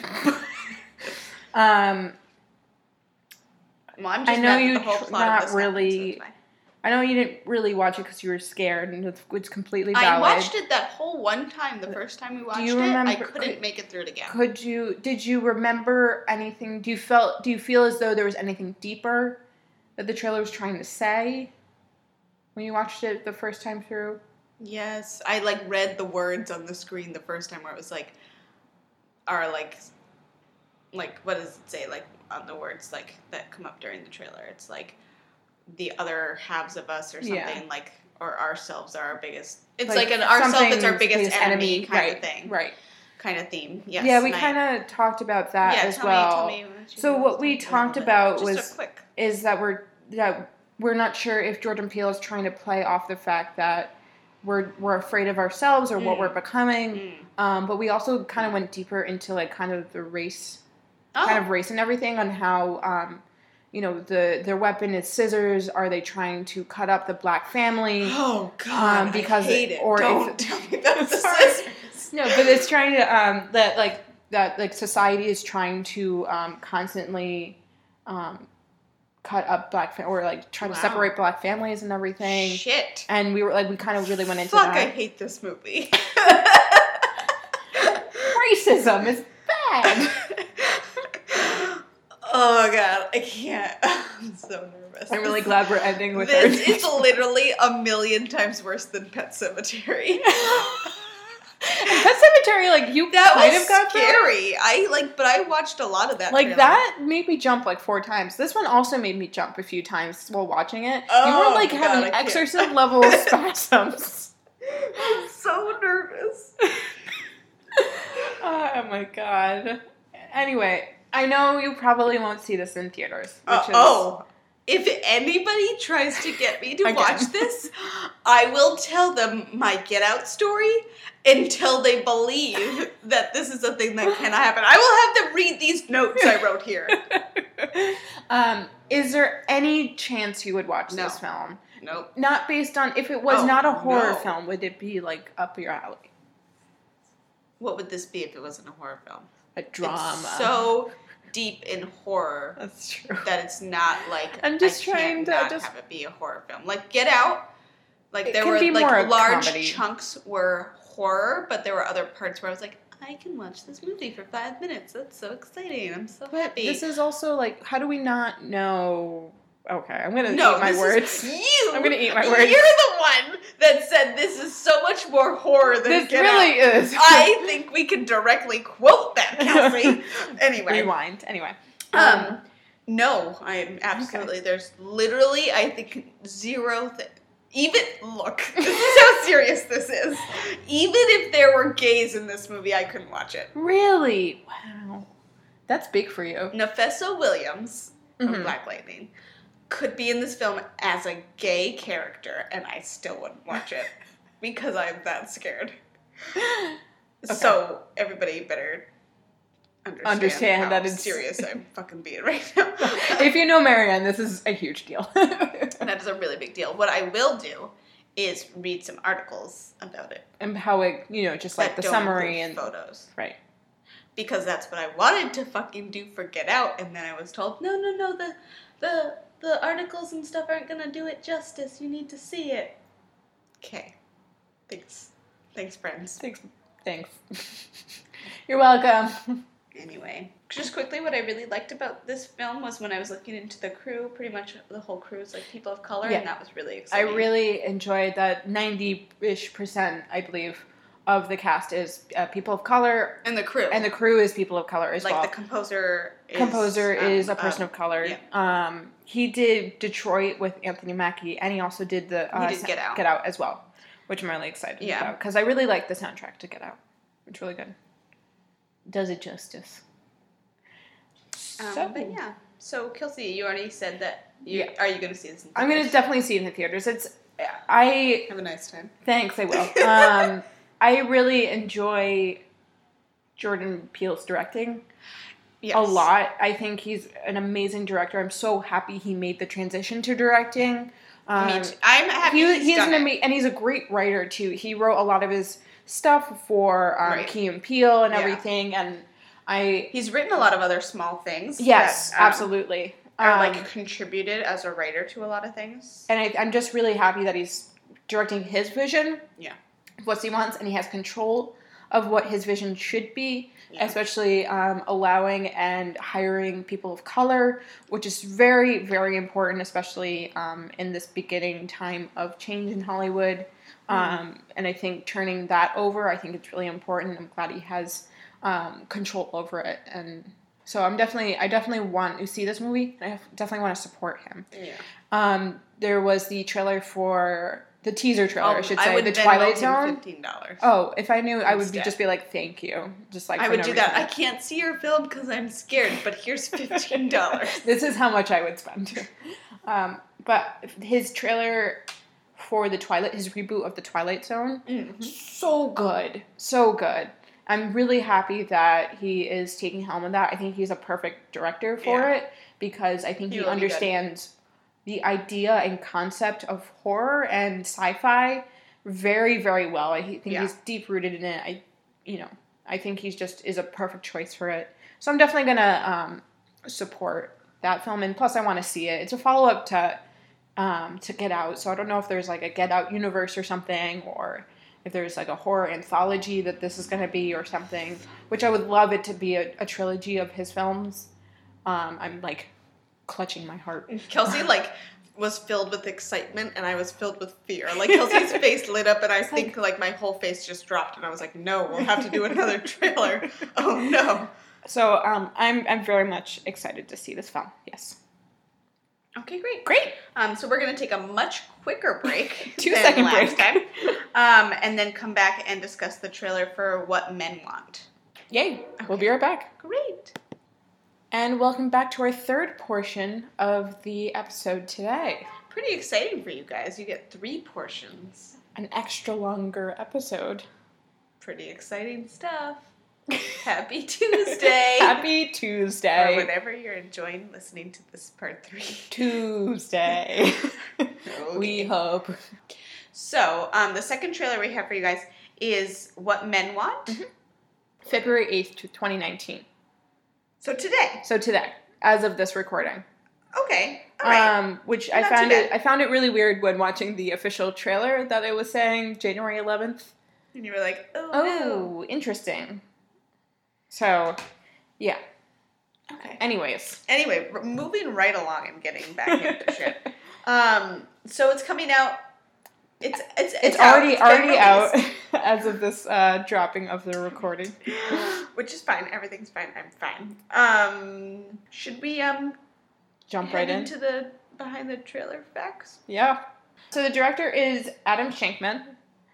Um, Well, I'm just I know mad that you the whole tr- plot of not this really- happened, so it's fine. I know you didn't really watch it because you were scared, and it's, it's completely I valid. watched it that whole one time. The first time we watched you it, I remember- couldn't could- make it through it again. Could you? Did you remember anything? Do you felt? Do you feel as though there was anything deeper that the trailer was trying to say when you watched it the first time through? Yes, I like read the words on the screen the first time where it was like, are like, like what does it say? Like on the words like that come up during the trailer, it's like the other halves of us or something Yeah. like, or ourselves are our biggest. It's Like, like, an ourself that's our something's biggest enemy, kind right, of thing, Right. kind of theme. Yes. yeah, we and I- kind of talked about that yeah, as tell well. Me, tell me what you So guys what we think a talked little bit. about Just was- a quick. Is that we're that we're not sure if Jordan Peele is trying to play off the fact that we're we're afraid of ourselves or what Mm. we're becoming. Mm. Um, but we also kind of went deeper into like kind of the race, Oh. kind of race and everything on how um, you know, the their weapon is scissors. Are they trying to cut up the black family? Oh God, um, because I hate it. Or Don't if, tell me about the Sorry. scissors. No, but it's trying to um, that like that like society is trying to um, constantly um, cut up black fam- or like try to Wow. separate black families and everything. Shit. And we were like we kind of really went into Fuck, that. I hate this movie. Racism is bad. Oh God, I can't. I'm so nervous. I'm really glad we're ending with This our- is literally a million times worse than Pet Sematary. Pet Sematary, like you That kind was of got through. scary. I like, but I watched a lot of that. Like trailer. that made me jump like four times. This one also made me jump a few times while watching it. you Oh, were like God, having I can't. exorcism level spasms. I'm so nervous. Oh my god. Anyway, I know you probably won't see this in theaters. Which Uh, is, oh, if anybody tries to get me to Again. watch this, I will tell them my Get Out story until they believe that this is a thing that cannot happen. I will have them read these notes I wrote here. um, is there any chance you would watch No. this film? Nope. Not based on if it was Oh, not a horror no. film, would it be like up your alley? What would this be if it wasn't a horror film? A drama. It's so deep in horror That's true. that it's not like I'm just I trying can't to not just- have it be a horror film. Like Get Out, like It there can were be like more a large comedy. chunks were horror, but there were other parts where I was like, I can watch this movie for five minutes. That's so exciting. I'm so But happy. this is also like, how do we not know? Okay, I'm gonna no, eat my this words. is you. I'm gonna eat my words. You're the one that said this is so much more horror than This Get really Out. is. I think we can directly quote that, Kelsey. Anyway. Rewind. Anyway. Um, no, I am absolutely. There's literally, I think, zero. Th- even look, this is how serious this is. Even if there were gays in this movie, I couldn't watch it. Really? Wow. That's big for you. Nafessa Williams from Mhm. Black Lightning could be in this film as a gay character, and I still wouldn't watch it because I'm that scared. So everybody better understand, Understand how that it's- serious I'm fucking being right now. If you know Marianne, this is a huge deal. That is a really big deal. What I will do is read some articles about it. And how it, you know, just like that the don't summary include and photos. right. Because that's what I wanted to fucking do for Get Out, and then I was told, no, no, no, the the the articles and stuff aren't gonna do it justice. You need to see it. Okay. Thanks. Thanks, friends. Thanks. Thanks. You're welcome. Anyway, just quickly, what I really liked about this film was when I was looking into the crew, pretty much the whole crew is like people of color, Yeah. and that was really I exciting. really enjoyed that ninety-ish percent, I believe, of the cast is uh, people of color, And the crew. and the crew is people of color as like well. the composer is... Composer um, is a person um, of color. yeah. Um, he did Detroit with Anthony Mackie, and he also did the uh, He did Get Out. Get Out as well, which I'm really excited Yeah. about because I really like the soundtrack to Get Out. It's really good. Does it justice. Um, So- but yeah. So, Kelsey, you already said that. You, Yeah. Are you going to see this in I'm gonna theaters? definitely see it in the theaters. It's I Have a nice time. thanks I will. Um, I really enjoy Jordan Peele's directing. Yes. A lot. I think he's an amazing director. I'm so happy he made the transition to directing. Um, Me too. I'm happy he, he's he's done an it. ama- and he's a great writer too. He wrote a lot of his stuff for um, Right. Key and Peele and Yeah. everything, and I He's written a lot of other small things. yes, that, um, absolutely. Are Um, like contributed as a writer to a lot of things. and I, I'm just really happy that he's directing his vision. Yeah. Of what he wants, and he has control of what his vision should be, Yeah. especially um, allowing and hiring people of color, which is very, very important, especially um, in this beginning time of change in Hollywood. Um, and I think turning that over, I think it's really important. I'm glad he has um, control over it, and so I'm definitely, I definitely want to see this movie. And I definitely want to support him. Yeah. Um, there was the trailer for the teaser trailer, I should say, would the Venmo Twilight him Zone. fifteen dollars. Oh, if I knew, I would be Instead. just be like, thank you, just like I for would no do that. I reason. can't see your film because I'm scared, but here's fifteen dollars. This is how much I would spend. um, but his trailer for the Twilight, his reboot of the Twilight Zone, Mm-hmm. so good, so good. I'm really happy that he is taking helm of that. I think he's a perfect director for Yeah. it because I think He he, will be good. understands the idea and concept of horror and sci-fi very, very well. I think Yeah. he's deep rooted in it. I, you know, I think he's just is a perfect choice for it. So I'm definitely gonna um, support that film, and plus I want to see it. It's a follow up to um, to Get Out, so I don't know if there's like a Get Out universe or something, or if there's like a horror anthology that this is gonna be or something. Which I would love it to be a, a trilogy of his films. Um, I'm like clutching my heart. Kelsey, like, was filled with excitement, and I was filled with fear. Like, Kelsey's face lit up, and I think, like, my whole face just dropped, and I was like, no, we'll have to do another trailer. Oh, no. So um, I'm I'm very much excited to see this film. Yes. Okay, great. Great. Um, so we're going to take a much quicker break Two than second last break. time, um, and then come back and discuss the trailer for What Men Want. Yay. We'll be right back. Great. And welcome back to our third portion of the episode today. Pretty exciting for you guys. You get three portions. An extra longer episode. Pretty exciting stuff. Happy Tuesday. Happy Or Tuesday. whenever you're enjoying listening to this part three. Tuesday. We Okay. hope. So, um, the second trailer we have for you guys is What Men Want. Mhm. February eighth, twenty nineteen. So today. So today, as of this recording. Okay. All right. Um, which I Not too found it bad. I found it really weird when watching the official trailer that it was saying January eleventh. And you were like, oh, Oh, interesting. So, yeah. no. Okay. Anyways. Anyway, r- moving right along and getting back into shit. Um, so it's coming out. It's it's it's, It's out. already It's been already out released. as of this uh, dropping of the recording. Which is fine. Everything's fine. I'm fine. Um, should we um Jump head right in. into the behind the trailer facts? Yeah. So the director is Adam Shankman.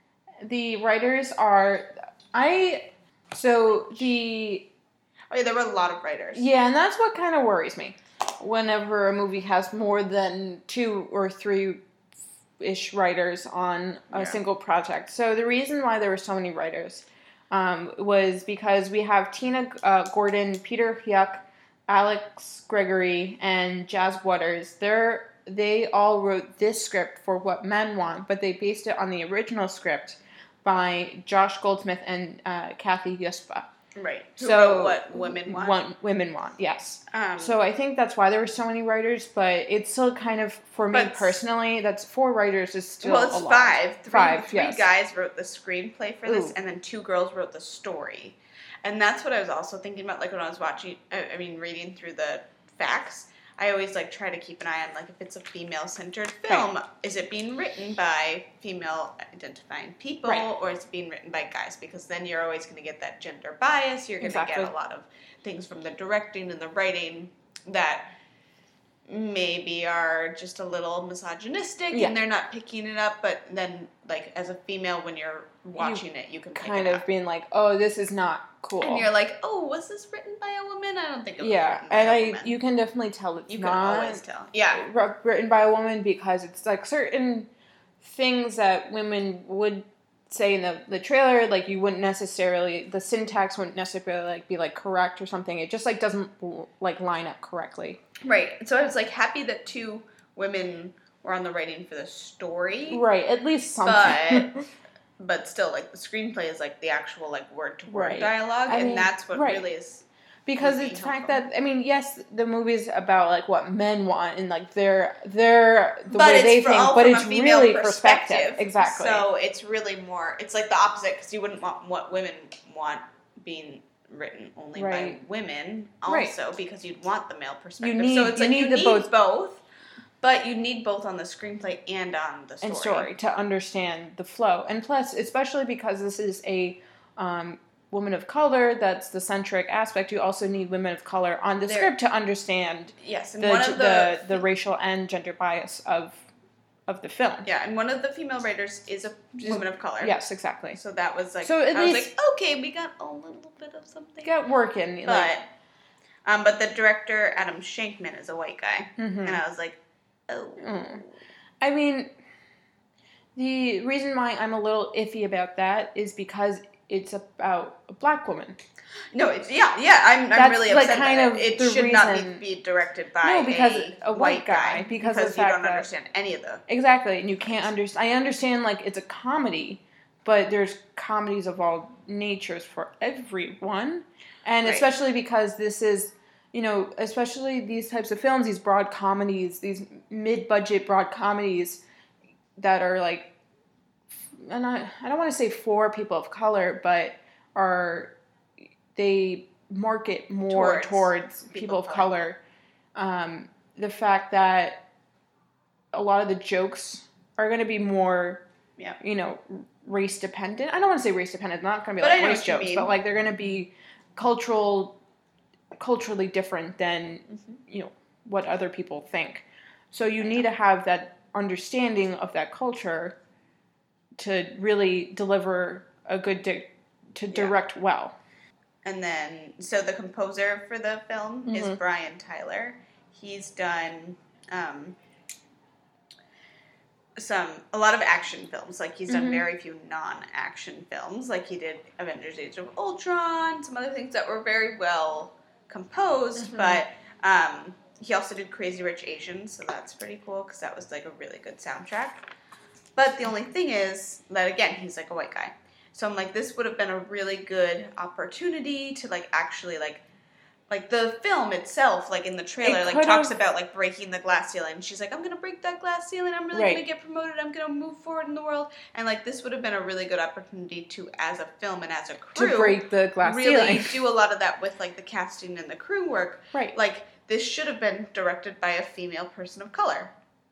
The writers are I so the Oh yeah, there were a lot of writers. yeah, and that's what kind of worries me. Whenever a movie has more than two or three ish writers on a Yeah. single project. So the reason why there were so many writers um, was because we have Tina uh, Gordon, Peter Hyuk, Alex Gregory, and Jazz Waters. They're they all wrote this script for What Men Want, but they based it on the original script by Josh Goldsmith and uh, Kathy Yuspa. Right. Who So wrote What Women Want. Want- Women Want, yes. Um, So I think that's why there were so many writers, but it's still kind of, for me But- personally, that's four writers is still well, it's a lot. five. Three, Five, three yes. guys wrote the screenplay for this, Ooh. and then two girls wrote the story. And that's what I was also thinking about, like when I was watching. I I mean, reading through the facts. I always like try to keep an eye on like if it's a female-centered film, is it being written by female-identifying people, Right. or is it being written by guys? Because then you're always going to get that gender bias. You're going to Exactly. get a lot of things from the directing and the writing that maybe are just a little misogynistic, Yeah. and they're not picking it up. But then, like as a female, when you're watching it, you can pick Kind it of up. being like, oh, this is not cool. And you're like, oh, was this written by a woman? I don't think it was yeah, written by and a I woman. you can definitely tell it's You can not always tell. Yeah. wr- written by a woman because it's like certain things that women would say in the, the trailer, like you wouldn't necessarily, the syntax wouldn't necessarily like be like correct or something. It just like doesn't like line up correctly. Right. So I was like happy that two women were on the writing for the story. Right, at least something. But but still, like the screenplay is like the actual like word to word Right. dialogue, I and mean, that's what right. really is. Because would it's be the fact helpful. that I mean, yes, the movie's about like what men want and like their their the but way it's they for, think, all but from it's a female really perspective. perspective. Exactly. So it's really more. It's like the opposite because you wouldn't want what women want being written only by Right. women. Right. Also, because you'd want the male perspective. need- so it's you like need you the need both- both. But you need both on the screenplay and on the story. and story to understand the flow, and plus, especially because this is a um, woman of color, that's the centric aspect. You also need women of color on the There- script to understand Yes, and the one the, of the, the racial and gender bias of of the film. yeah, and one of the female writers is a Just- woman of color. Yes, exactly. So that was like, So at I was least- like, okay, we got a little bit of something. Get working, But, like, um, but the director Adam Shankman is a white guy, mhm. and I was like, oh, Mm. I mean, the reason why I'm a little iffy about that is because it's about a black woman. No, it's yeah, yeah. I'm, I'm That's, really like, upset. kind that of it the should not reason- be, be directed by No, because a, a white guy, because of the you fact don't that- understand any of the Exactly, and you can't understand. I understand, like, it's a comedy, but there's comedies of all natures for everyone, and Right. especially because this is, you know, especially these types of films, these broad comedies, these mid-budget broad comedies that are like, and I I don't want to say for people of color, but are they market more Towards towards, people people of of color. Um, the fact that a lot of the jokes are going to be more, Yeah. you know, race dependent. I don't want to say race dependent. Not going to be But I like know race what you jokes, mean. but like they're going to be cultural, culturally different than Mm-hmm. you know what other people think. So you need to have that understanding of that culture to really deliver a good di- to Yeah. direct well. And then, so the composer for the film is Mhm. Brian Tyler. He's done um, some a lot of action films. Like he's done Mhm. very few non-action films. Like he did Avengers: Age of Ultron, some other things that were very well composed. Mhm. But um, he also did Crazy Rich Asians, so that's pretty cool because that was like a really good soundtrack. But the only thing is that again, he's like a white guy. So I'm like, this would have been a really good opportunity to like actually like, like the film itself, like in the trailer, It like could talks have- about like breaking the glass ceiling. She's like, I'm gonna break that glass ceiling. I'm really Right. gonna get promoted. I'm gonna move forward in the world. And like this would have been a really good opportunity to, as a film and as a crew, To break the glass really ceiling. do a lot of that with like the casting and the crew work. Right. Like this should have been directed by a female person of color.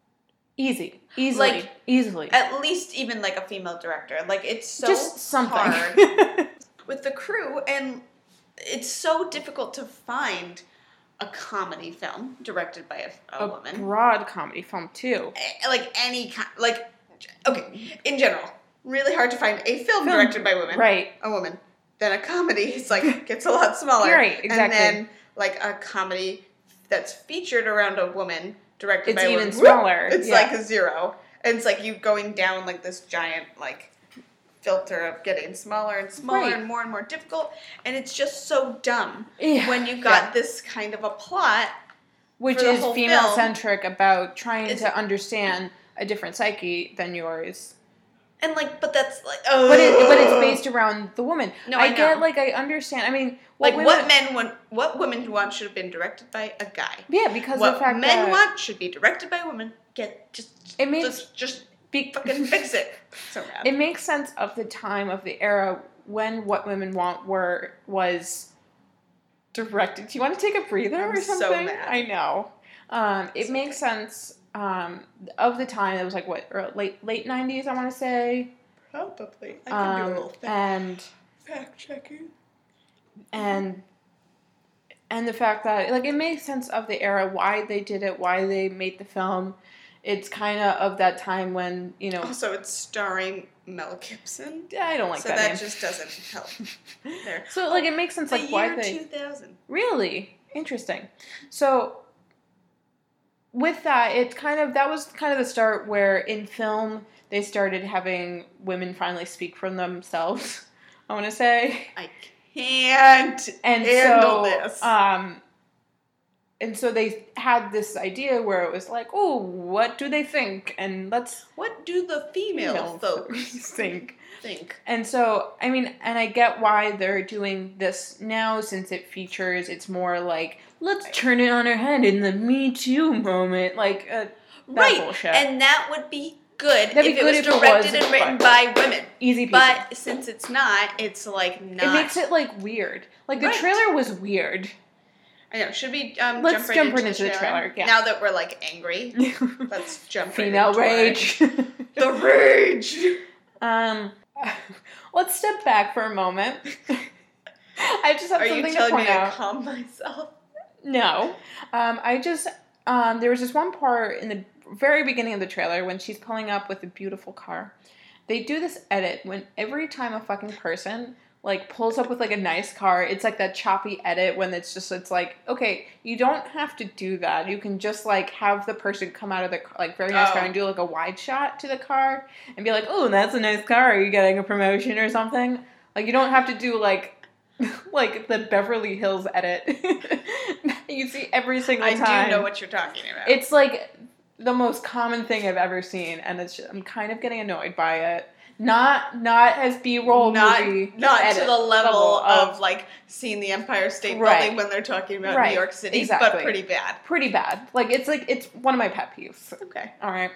Easy. Easily. Like, Easily. At least even like a female director. Like it's so Just something. hard with the crew, and it's so difficult to find a comedy film directed by a, a, a woman. broad comedy film too. Eh, Like any kind, like okay, in general, really hard to find a film, Film- directed by women, Right. a woman. Then a comedy is like gets a lot smaller, Right, exactly. And then like a comedy that's featured around a woman directed It's by a even woman. smaller, It's yeah. like a zero, and it's like you going down like this giant like filter of getting smaller and smaller Right. and more and more difficult, and it's just so dumb Yeah. when you've got Yeah. this kind of a plot. Which for the is whole female centric about trying It's- to understand a different psyche than yours. And like, but that's like, oh, But it, but it's based around the woman. No, I, I get know. like I understand. I mean, like women- what men want, what women want should have been directed by a guy. Yeah, because What the fact men that want should be directed by a woman. Get just, It makes- just, just be, fucking fix it. So bad. it makes sense of the time of the era when what women want were was directed. Do you want to take a breather I'm or so something? mad. I know. Um, it It's makes sense um, of the time. It was like what ear- late late nineties, I want to say. Probably. I can do a Um, little thing. and Fact checking. and and the fact that like it makes sense of the era, why they did it, why they made the film. It's kind of of that time when you know. Also, it's starring Mel Gibson. I don't like so that, that name. just doesn't help. There. So like it makes sense The like why year they two thousand. really interesting. So with that, it's kind of that was kind of the start where in film they started having women finally speak for themselves. I want to say. I can't And handle so, this. um, and so they had this idea where it was like, oh, what do they think? And let's What do the female, female folks think. think? And so, I mean, and I get why they're doing this now since it features, it's more like, let's turn it on our head in the Me Too moment. Like, uh, that Right, bullshit. and that would be good That'd if be it good was if it directed was, and written but- by women. Easy peasy. But since it's not, it's like not. It makes it, like, weird. Like, the Right. trailer was weird. I know. Should we um, Let's jump right jump into, right into the, the trailer? trailer, yeah. Now that we're like angry, let's jump Female right into rage. it. The rage. um, let's step back for a moment. I just have Are something you to telling me point to out. calm myself? No. Um, I just, um, there was this one part in the very beginning of the trailer when she's pulling up with a beautiful car. They do this edit when every time a fucking person, like, pulls up with, like, a nice car, it's like that choppy edit when it's just, it's like, okay, you don't have to do that. You can just, like, have the person come out of the, like, very nice Oh. car and do, like, a wide shot to the car and be like, oh, that's a nice car. Are you getting a promotion or something? Like, you don't have to do, like, like the Beverly Hills edit. You see every single I time. I do know what you're talking about. It's, like, the most common thing I've ever seen, and it's just, I'm kind of getting annoyed by it. Not not as B-roll not, movie. Not edit to the level, level of, of, like, seeing the Empire State Right. Building when they're talking about Right. New York City, Exactly. but pretty bad. Pretty bad. Like, it's, like, it's one of my pet peeves. Okay. All right.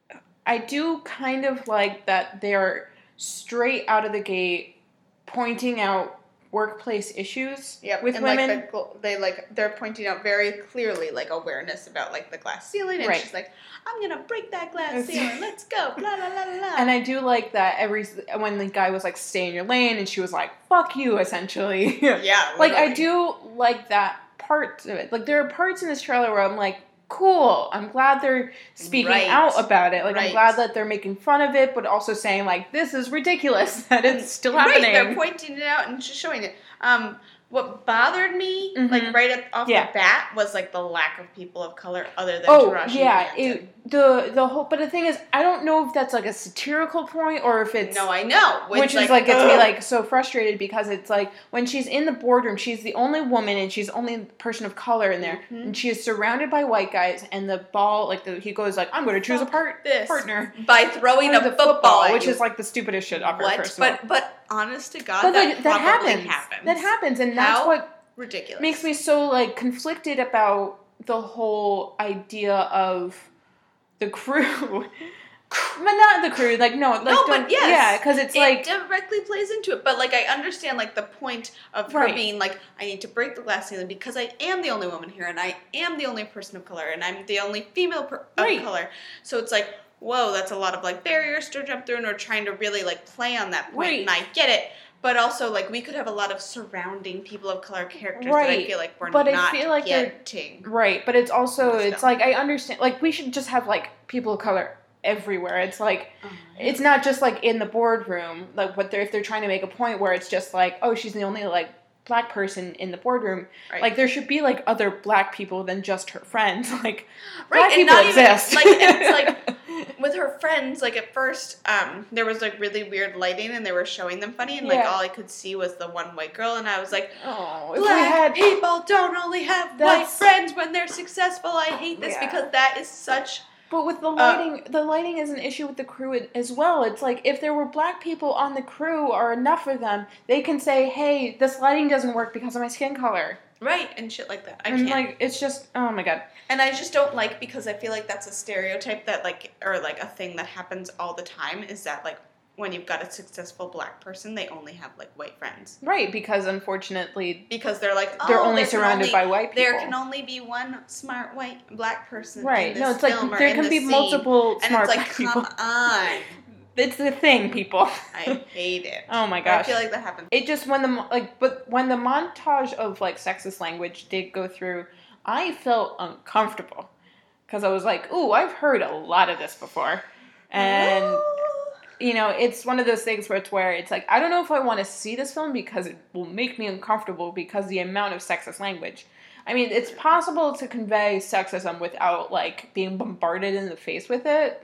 I do kind of like that they're straight out of the gate pointing out workplace issues Yep. with and women. Like the, they like they're pointing out very clearly like awareness about like the glass ceiling, and Right. she's like, "I'm gonna break that glass ceiling. Let's go." Blah blah blah blah. And I do like that every when the guy was like, "Stay in your lane," and she was like, "Fuck you," essentially. yeah. Like, I literally. do like that part of it. Like, there are parts in this trailer where I'm like, cool, I'm glad they're speaking Right. out about it. Like, Right. I'm glad that they're making fun of it, but also saying, like, this is ridiculous that it's still Right, happening. they're pointing it out and just showing it. Um, what bothered me, Mhm. like right at, off Yeah. the bat, was like the lack of people of color other than Oh, Taraji yeah. P. It, Henson. the, the whole, but the thing is, I don't know if that's, like, a satirical point or if it's... No, I know. Which It's is, like, gets me, ugh. like, so frustrated because it's, like, when she's in the boardroom, she's the only woman and she's the only person of color in there. Mhm. And she is surrounded by white guys and the ball, like, the, he goes, like, I'm going to choose a Fuck part, this. partner. by throwing Or a the football, at which you. is, like, the stupidest shit ever, What? first of all. But but honest to God, But, that, like, that probably happens. happens. That happens, and that's How what ridiculous makes me so, like, conflicted about the whole idea of the crew. But not the crew, like, no. Like, No, don't- but yes. Yeah, because it's, it like... directly plays into it, but like I understand like the point of her Right. being like, I need to break the glass ceiling because I am the only woman here and I am the only person of color and I'm the only female per- of Right. color. So it's like, whoa, that's a lot of like barriers to jump through, and we're trying to really like play on that point, Right. and I get it. But also, like, we could have a lot of surrounding people of color characters that I Right. feel like we're But I not feel like they're- getting. Right, but it's also, Let's it's go. like, I understand, like, we should just have, like, people of color everywhere. It's like, it's not just, like, in the boardroom, like, what they're, if they're trying to make a point where it's just like, oh, she's the only, like, black person in the boardroom. Right. Like, there should be, like, other black people than just her friends. Like, Right, black and people not even- exist. like, and it's like, with her friends, like at first, um, there was like really weird lighting, and they were showing them funny, and like Yeah. all I could see was the one white girl, and I was like, oh, if we black had... people don't only have white That's- friends when they're successful. I hate this Yeah. because that is such. But with the lighting, the lighting is an issue with the crew as well. It's like, if there were black people on the crew, or enough of them, they can say, hey, this lighting doesn't work because of my skin color. Right, and shit like that. I and, can't. like, it's just, oh my god. And I just don't like, because I feel like that's a stereotype that, like, or like a thing that happens all the time, is that, like, when you've got a successful black person, they only have, like, white friends. Right, because unfortunately, Because they're like, oh, they're only there can surrounded only- by white people. There can only be one smart white black person Right, in this no, it's like, film or there in can this be scene. multiple And smart it's like, black people. come on. It's the thing, people. I hate it. Oh my I gosh. feel like that happens. It just, when the, mo- like, but when the montage of, like, sexist language did go through, I felt uncomfortable. Because I was like, ooh, I've heard a lot of this before. And, you know, it's one of those things where it's where it's like, I don't know if I want to see this film because it will make me uncomfortable because the amount of sexist language. I mean, it's possible to convey sexism without, like, being bombarded in the face with it.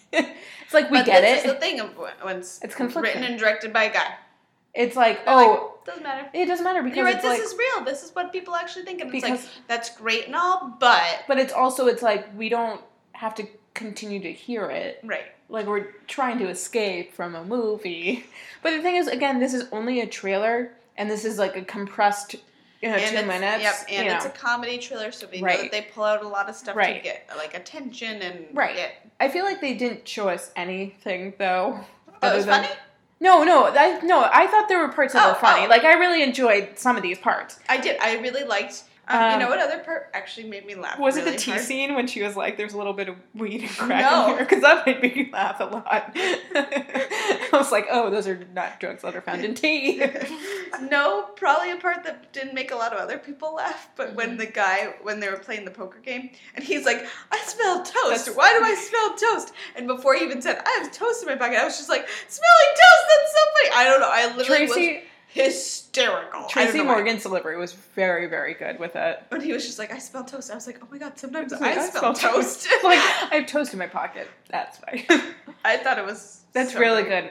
It's like, we but get this it. is the thing of when it's, It's conflicting. written and directed by a guy. It's like, They're oh, like, doesn't matter. it doesn't matter because You're right, it's this like, is real. This is what people actually think. And it's Because- like, that's great and all, but... but it's also, it's like, we don't have to continue to hear it. Right. Like, we're trying to escape from a movie. But the thing is, again, this is only a trailer, and this is, like, a compressed, you know, And two it's, minutes. Yep, and you it's know. a comedy trailer, so we know Right. that they pull out a lot of stuff Right. to get, like, attention and Right. get... I feel like they didn't show us anything, though. That other was than- funny? No, no, I, no, I thought there were parts that Oh, were funny. oh. Like, I really enjoyed some of these parts. I did. I really liked... Um, Um, you know what other part actually made me laugh Was really it the tea hard? scene when she was like, there's a little bit of weed and crack No. in here? Because that made me laugh a lot. I was like, oh, those are not drugs that are found in tea. No, probably a part that didn't make a lot of other people laugh, but Mm-hmm. when the guy, when they were playing the poker game, and he's like, I smell toast. That's- Why do I smell toast? And before he even said, I have toast in my pocket, I was just like, smelling toast, that's so funny. I don't know, I literally Tracy, was hysterical. I don't Tracy know why. Morgan's delivery was very, very good with it. When he was just like, I smell toast, I was like, oh my god, sometimes Like, I, smell, toast. like, I have toast in my pocket. That's why. I thought it was That's so really great. good.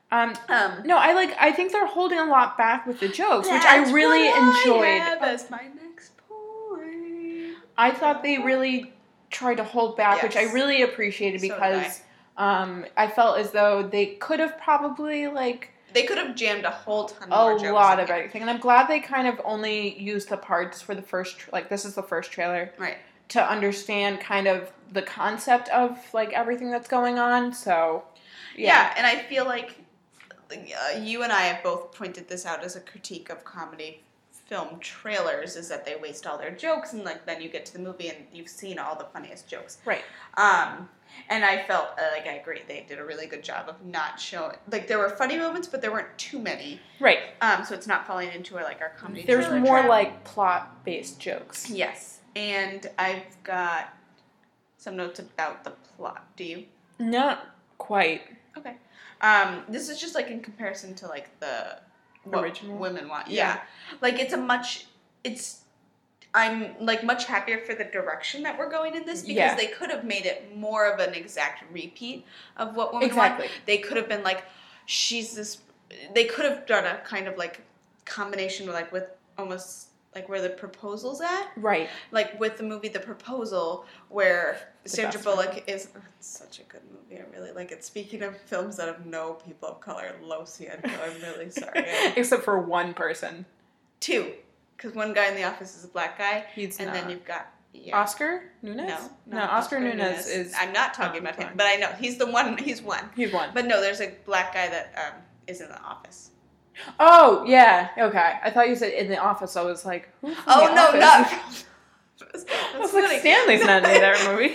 Um, Um, no, I like. I think they're holding a lot back with the jokes, which that's I really what enjoyed. I have as my next point. I thought they really tried to hold back, which I Yes. really appreciated So did because um, I felt as though they could have probably like They could have jammed a whole ton a more jokes lot in of here. everything, and I'm glad they kind of only used the parts for the first. Tra- like this is the first trailer, Right. to understand kind of the concept of like everything that's going on. So Yeah, yeah, and I feel like uh, you and I have both pointed this out as a critique of comedy film trailers, is that they waste all their jokes, and like then you get to the movie and you've seen all the funniest jokes. right. Um, and I felt uh, like I agree they did a really good job of not showing, like there were funny moments, but there weren't too many. Right. Um, so it's not falling into a, like our comedy. There's trailer more trap. like plot based jokes. Yes, and I've got some notes about the plot. Do you? Not quite. Okay. Um, this is just like in comparison to like the what Original? women want. Yeah. Yeah. Like it's a much it's I'm like much happier for the direction that we're going in this because Yeah. they could have made it more of an exact repeat of what women Exactly. want. They could have been like she's this they could have done a kind of like combination like with almost like where the proposal's at. Right. Like with the movie The Proposal, where The Sandra best Bullock movie. is oh, it's such a good movie. I really like it. Speaking of films that have no people of color, Lo Siento, I'm really sorry. Except for one person. Two, because one guy in the office is a black guy, He's and not. then you've got yeah. Oscar Nunez? No, No, not Oscar, Nunez, is. I'm not talking oh, about him, fine. but I know he's the one. He's one. He's one. But no, there's a black guy that um, is in the office. Oh, yeah. Okay. I thought you said in the office. I was like, who's in Oh the no, office? not. That's I was funny. like, Stanley's not in that movie.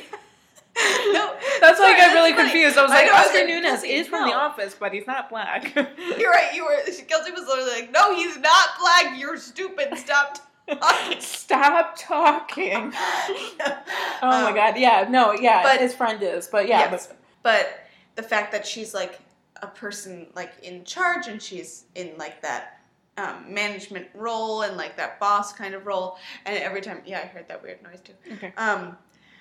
No, That's why I sorry, got really that's funny. confused. I was I like, know, I was Oscar like, Nunez Kelsey, is from The no. Office, but he's not black. You're right. You were. Kelsey was literally like, "No, he's not black. You're stupid. Stop talking." Stop talking. Oh my Um, god. Yeah. No. Yeah. but- his friend is, but yeah. Yes, But, but the fact that she's like a person like in charge and she's in like that um, management role and like that boss kind of role, and every time, yeah, I heard that weird noise too. okay. Um,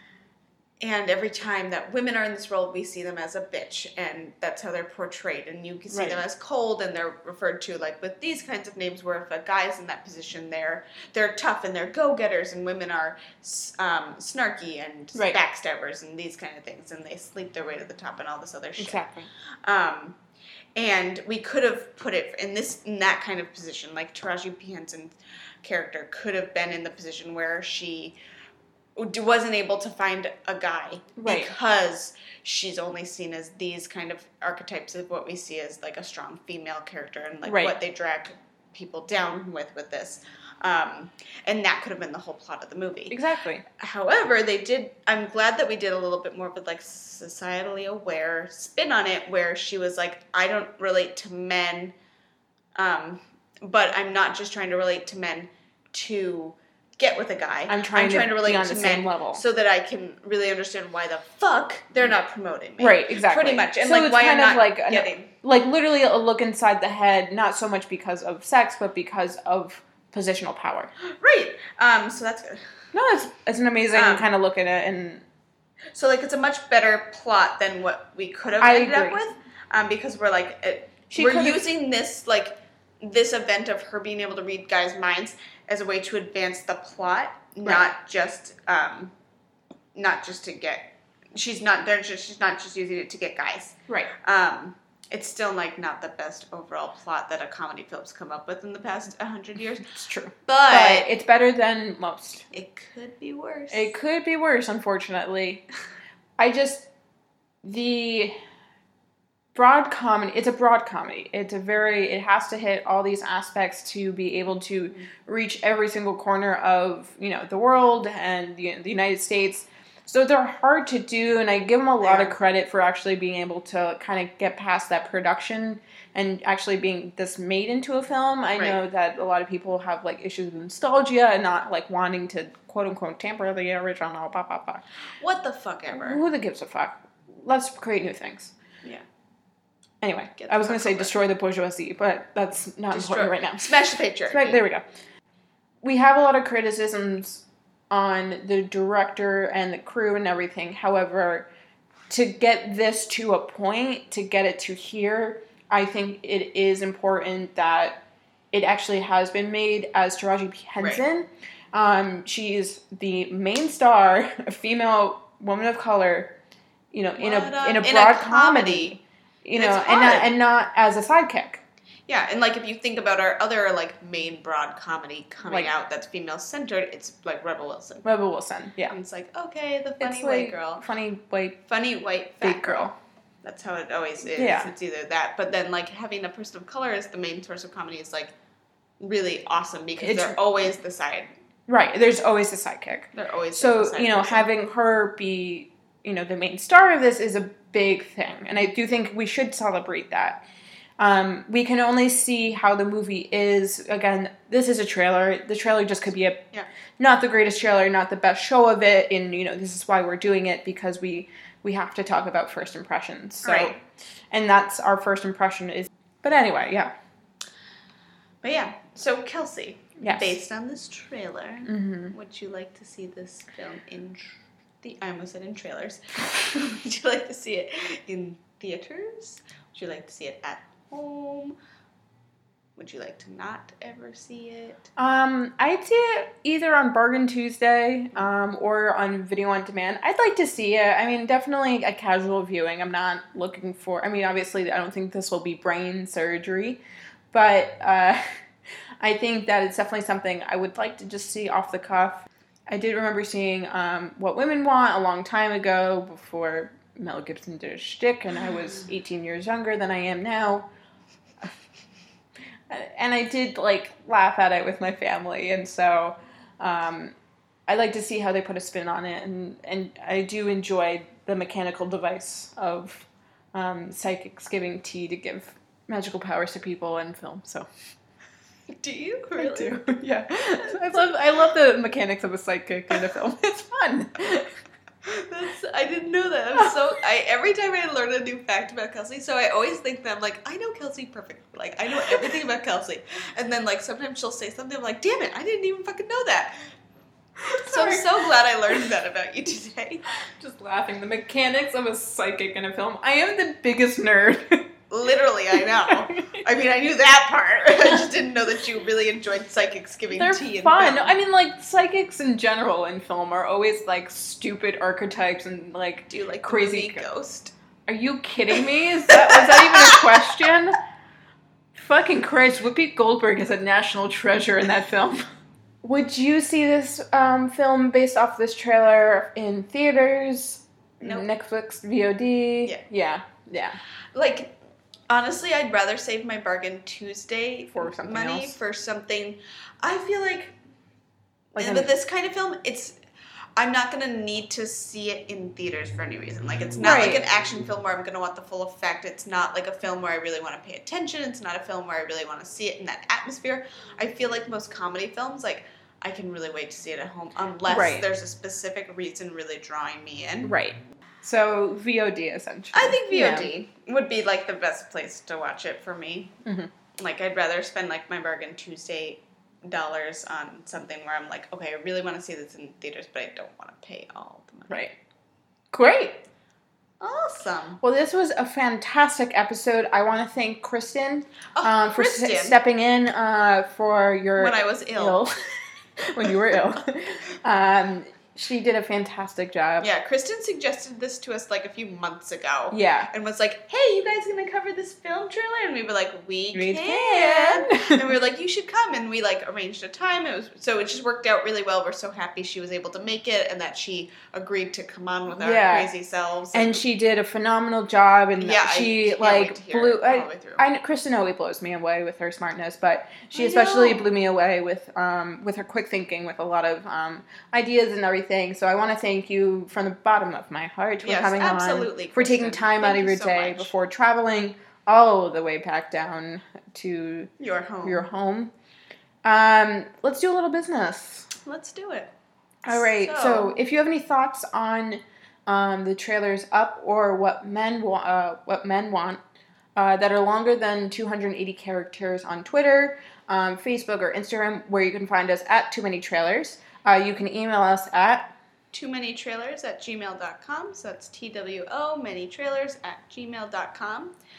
and every time that women are in this role, we see them as a bitch, and that's how they're portrayed. And you can see Right. them as cold, and they're referred to like with these kinds of names. Where if a guy's in that position, they're they're tough and they're go-getters, and women are um, snarky and Right. backstabbers and these kind of things, and they sleep their way to the top and all this other shit. Exactly. Um, and we could have put it in this in that kind of position, like Taraji P. Henson's character could have been in the position where she wasn't able to find a guy Right. because she's only seen as these kind of archetypes of what we see as like a strong female character and like Right. what they drag people down with with this. Um, and that could have been the whole plot of the movie. Exactly. However, they did. I'm glad that we did a little bit more of a like societally aware spin on it, where she was like, "I don't relate to men, um, but I'm not just trying to relate to men to get with a guy. I'm trying to relate be on to the men same level." so that I can really understand why the fuck they're not promoting me. Right. Exactly. Pretty much, and so like it's why kind I'm of not like an- getting like literally a look inside the head, not so much because of sex, but because of positional power. right. Um, so that's good. No, it's it's an amazing Um, kind of look at it, and So like it's a much better plot than what we could have I ended up agree. with, um, because we're like it, She we're could've- using this like this event of her being able to read guys' minds as a way to advance the plot, not just um, not just to get. She's not there. Just, she's not just using it to get guys. right. Um, it's still like not the best overall plot that a comedy film's come up with in the past a hundred years, It's true, but, but it's better than most. it could be worse. It could be worse, unfortunately. I just the broad comedy. It's a broad comedy. It's a very. It has to hit all these aspects to be able to reach every single corner of you know the world and the, the United States. So they're hard to do, and I give them a lot of They are. credit for actually being able to kind of get past that production and actually being this made into a film. I Right. know that a lot of people have like issues with nostalgia and not like wanting to quote unquote tamper the original. Blah, blah, blah. What the fuck ever. Who the gives a fuck? Let's create new things. Yeah. Anyway, Get I was the going to fuck say over it. destroy the bourgeoisie, but that's not Destroy- important right now. Smash the picture. Right, there we go. We have a lot of criticisms on the director and the crew and everything. However, to get this to a point, to get it to here, I think it is important that it actually has been made as Taraji P. Henson. Right. Um, she's the main star, a female woman of color, you know, in a, a in a broad in a comedy, comedy, you know, and not and not as a sidekick. Yeah, and like if you think about our other like main broad comedy coming like, out that's female centered, it's like Rebel Wilson. Rebel Wilson, yeah. And it's like, okay, the funny it's white like girl, funny white, funny white fat girl. girl. That's how it always is. Yeah. It's either that, but then like having a person of color as the main source of comedy is like really awesome because it's, they're always the side. Right, there's always a sidekick. They're always so the side you know person. Having her be you know the main star of this is a big thing, and I do think we should celebrate that. Um, we can only see how the movie is. Again, this is a trailer. The trailer just could be a yeah. not the greatest trailer, not the best show of it, and you know this is why we're doing it because we we have to talk about first impressions. So, right. And that's our first impression is. But anyway, yeah. But yeah, so Kelsey, yes. based on this trailer, mm-hmm. would you like to see this film in the? I almost said in trailers. Would you like to see it in theaters? Would you like to see it at home? Would you like to not ever see it? Um, I'd see it either on Bargain Tuesday um, or on Video on Demand. I'd like to see it. I mean, definitely a casual viewing. I'm not looking for... I mean, obviously, I don't think this will be brain surgery. But uh, I think that it's definitely something I would like to just see off the cuff. I did remember seeing um, What Women Want a long time ago before Mel Gibson did a shtick, and I was eighteen years younger than I am now. And I did, like, laugh at it with my family, and so um, I like to see how they put a spin on it, and, and I do enjoy the mechanical device of um, psychics giving tea to give magical powers to people in film, so... Do you? Really? I do, yeah. I love I love the mechanics of a psychic in a film. It's fun. That's, I didn't know that. I'm so I every time I learn a new fact about Kelsey, so I always think that I'm like, I know Kelsey perfectly. Like I know everything about Kelsey. And then like sometimes she'll say something, I'm like, damn it, I didn't even fucking know that. So I'm so glad I learned that about you today. Just laughing. The mechanics of a psychic in a film. I am the biggest nerd. Literally, I know. I mean, I knew that part. I just didn't know that you really enjoyed psychics giving They're tea. fun. In film. I mean, like psychics in general in film are always like stupid archetypes and like do you like crazy the movie Ghost? Are you kidding me? Is that was that even a question? Fucking Christ! Whoopi Goldberg is a national treasure in that film. Would you see this um, film based off this trailer in theaters? No. Nope. Netflix, V O D. Yeah. Yeah. Yeah. Like. Honestly, I'd rather save my Bargain Tuesday for something money else. for something. I feel like, like with this kind of film, it's I'm not gonna need to see it in theaters for any reason. Like it's not right. like an action film where I'm gonna want the full effect. It's not like a film where I really want to pay attention. It's not a film where I really want to see it in that atmosphere. I feel like most comedy films, like I can really wait to see it at home unless right. there's a specific reason really drawing me in. Right. So, V O D, essentially. I think V O D yeah. would be, like, the best place to watch it for me. Mm-hmm. Like, I'd rather spend, like, my Bargain Tuesday dollars on something where I'm like, okay, I really want to see this in theaters, but I don't want to pay all the money. Right. Great. Awesome. Well, this was a fantastic episode. I want to thank Kristen oh, um, for Kristen. S- stepping in uh, for your... When I was ill. ill. When you were ill. um... She did a fantastic job. Yeah, Kristen suggested this to us like a few months ago. Yeah. And was like, hey, you guys gonna cover this film trailer? And we were like, we, we can. can. And we were like, you should come. And we like arranged a time. It was so it just worked out really well. We're so happy she was able to make it and that she agreed to come on with our yeah. crazy selves. And, and she did a phenomenal job. And yeah, she like blew. I, through. I Kristen always blows me away with her smartness, but she I especially know. blew me away with um with her quick thinking with a lot of um ideas and everything. So I want to thank you from the bottom of my heart for yes, coming absolutely, on, for Kristen. taking time thank out of your so day much. before traveling all the way back down to your home. Your home. Um, let's do a little business. Let's do it. All right. So, so if you have any thoughts on um, the trailers up or what men wa- uh, what men want uh, that are longer than two hundred eighty characters on Twitter, um, Facebook, or Instagram, where you can find us at Too Many Trailers. Uh, you can email us at Too Many Trailers at gmail dot com. So that's T W O, many trailers at gmail dot com.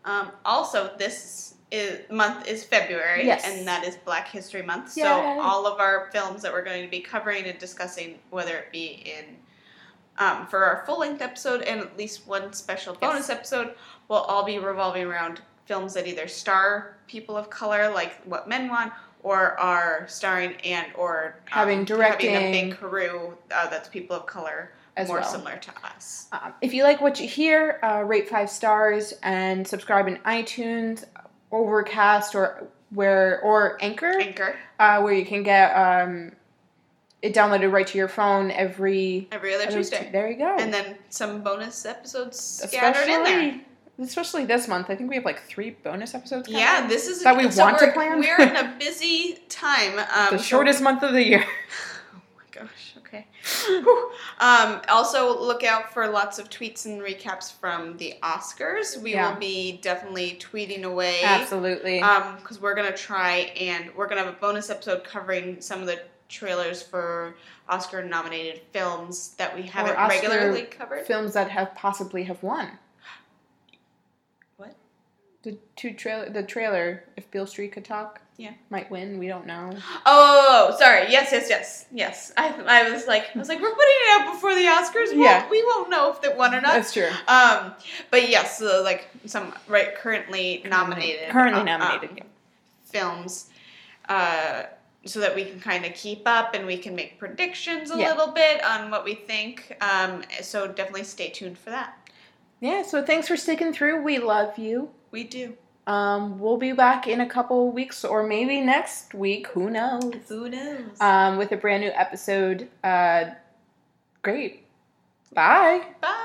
Um, also, this is, month is February, Yes. and that is Black History Month. So Yay. all of our films that we're going to be covering and discussing, whether it be in um, for our full-length episode and at least one special bonus Yes. episode, will all be revolving around films that either star people of color, like What Men Want, or are starring and or um, Having directing. having a big crew uh, that's people of color, As more well. similar to us. Um, if you like what you hear, uh, rate five stars and subscribe in iTunes, Overcast, or where or Anchor, Anchor. uh, where you can get um, it downloaded right to your phone every Every other every Tuesday. Tu- There you go. And then some bonus episodes scattered in there. especially especially this month, I think we have like three bonus episodes. coming. Yeah, this is That we so want to we're, plan? We're in a busy time. Um, the so- shortest month of the year. Oh my gosh. Okay. Whew. um, also, look out for lots of tweets and recaps from the Oscars. We Yeah. will be definitely tweeting away. Absolutely. Um, because we're gonna try and we're gonna have a bonus episode covering some of the trailers for Oscar-nominated films that we haven't Oscar regularly covered. Films that have possibly have won. What? The two trailer, the trailer. If Beale Street Could Talk, Yeah. might win. We don't know. Oh, sorry. Yes, yes, yes, yes. I, I was like, I was like, we're putting it out before the Oscars. We Yeah. won't, we won't know if they won or not. That's true. Um, but yes, so like some right currently nominated, Currently uh, nominated. um, films, uh, so that we can kind of keep up and we can make predictions a Yeah. little bit on what we think. Um, so definitely stay tuned for that. Yeah. So thanks for sticking through. We love you. We do. Um, we'll be back in a couple weeks, or maybe next week. Who knows? Who knows? Um, with a brand new episode. Uh, great. Bye. Bye.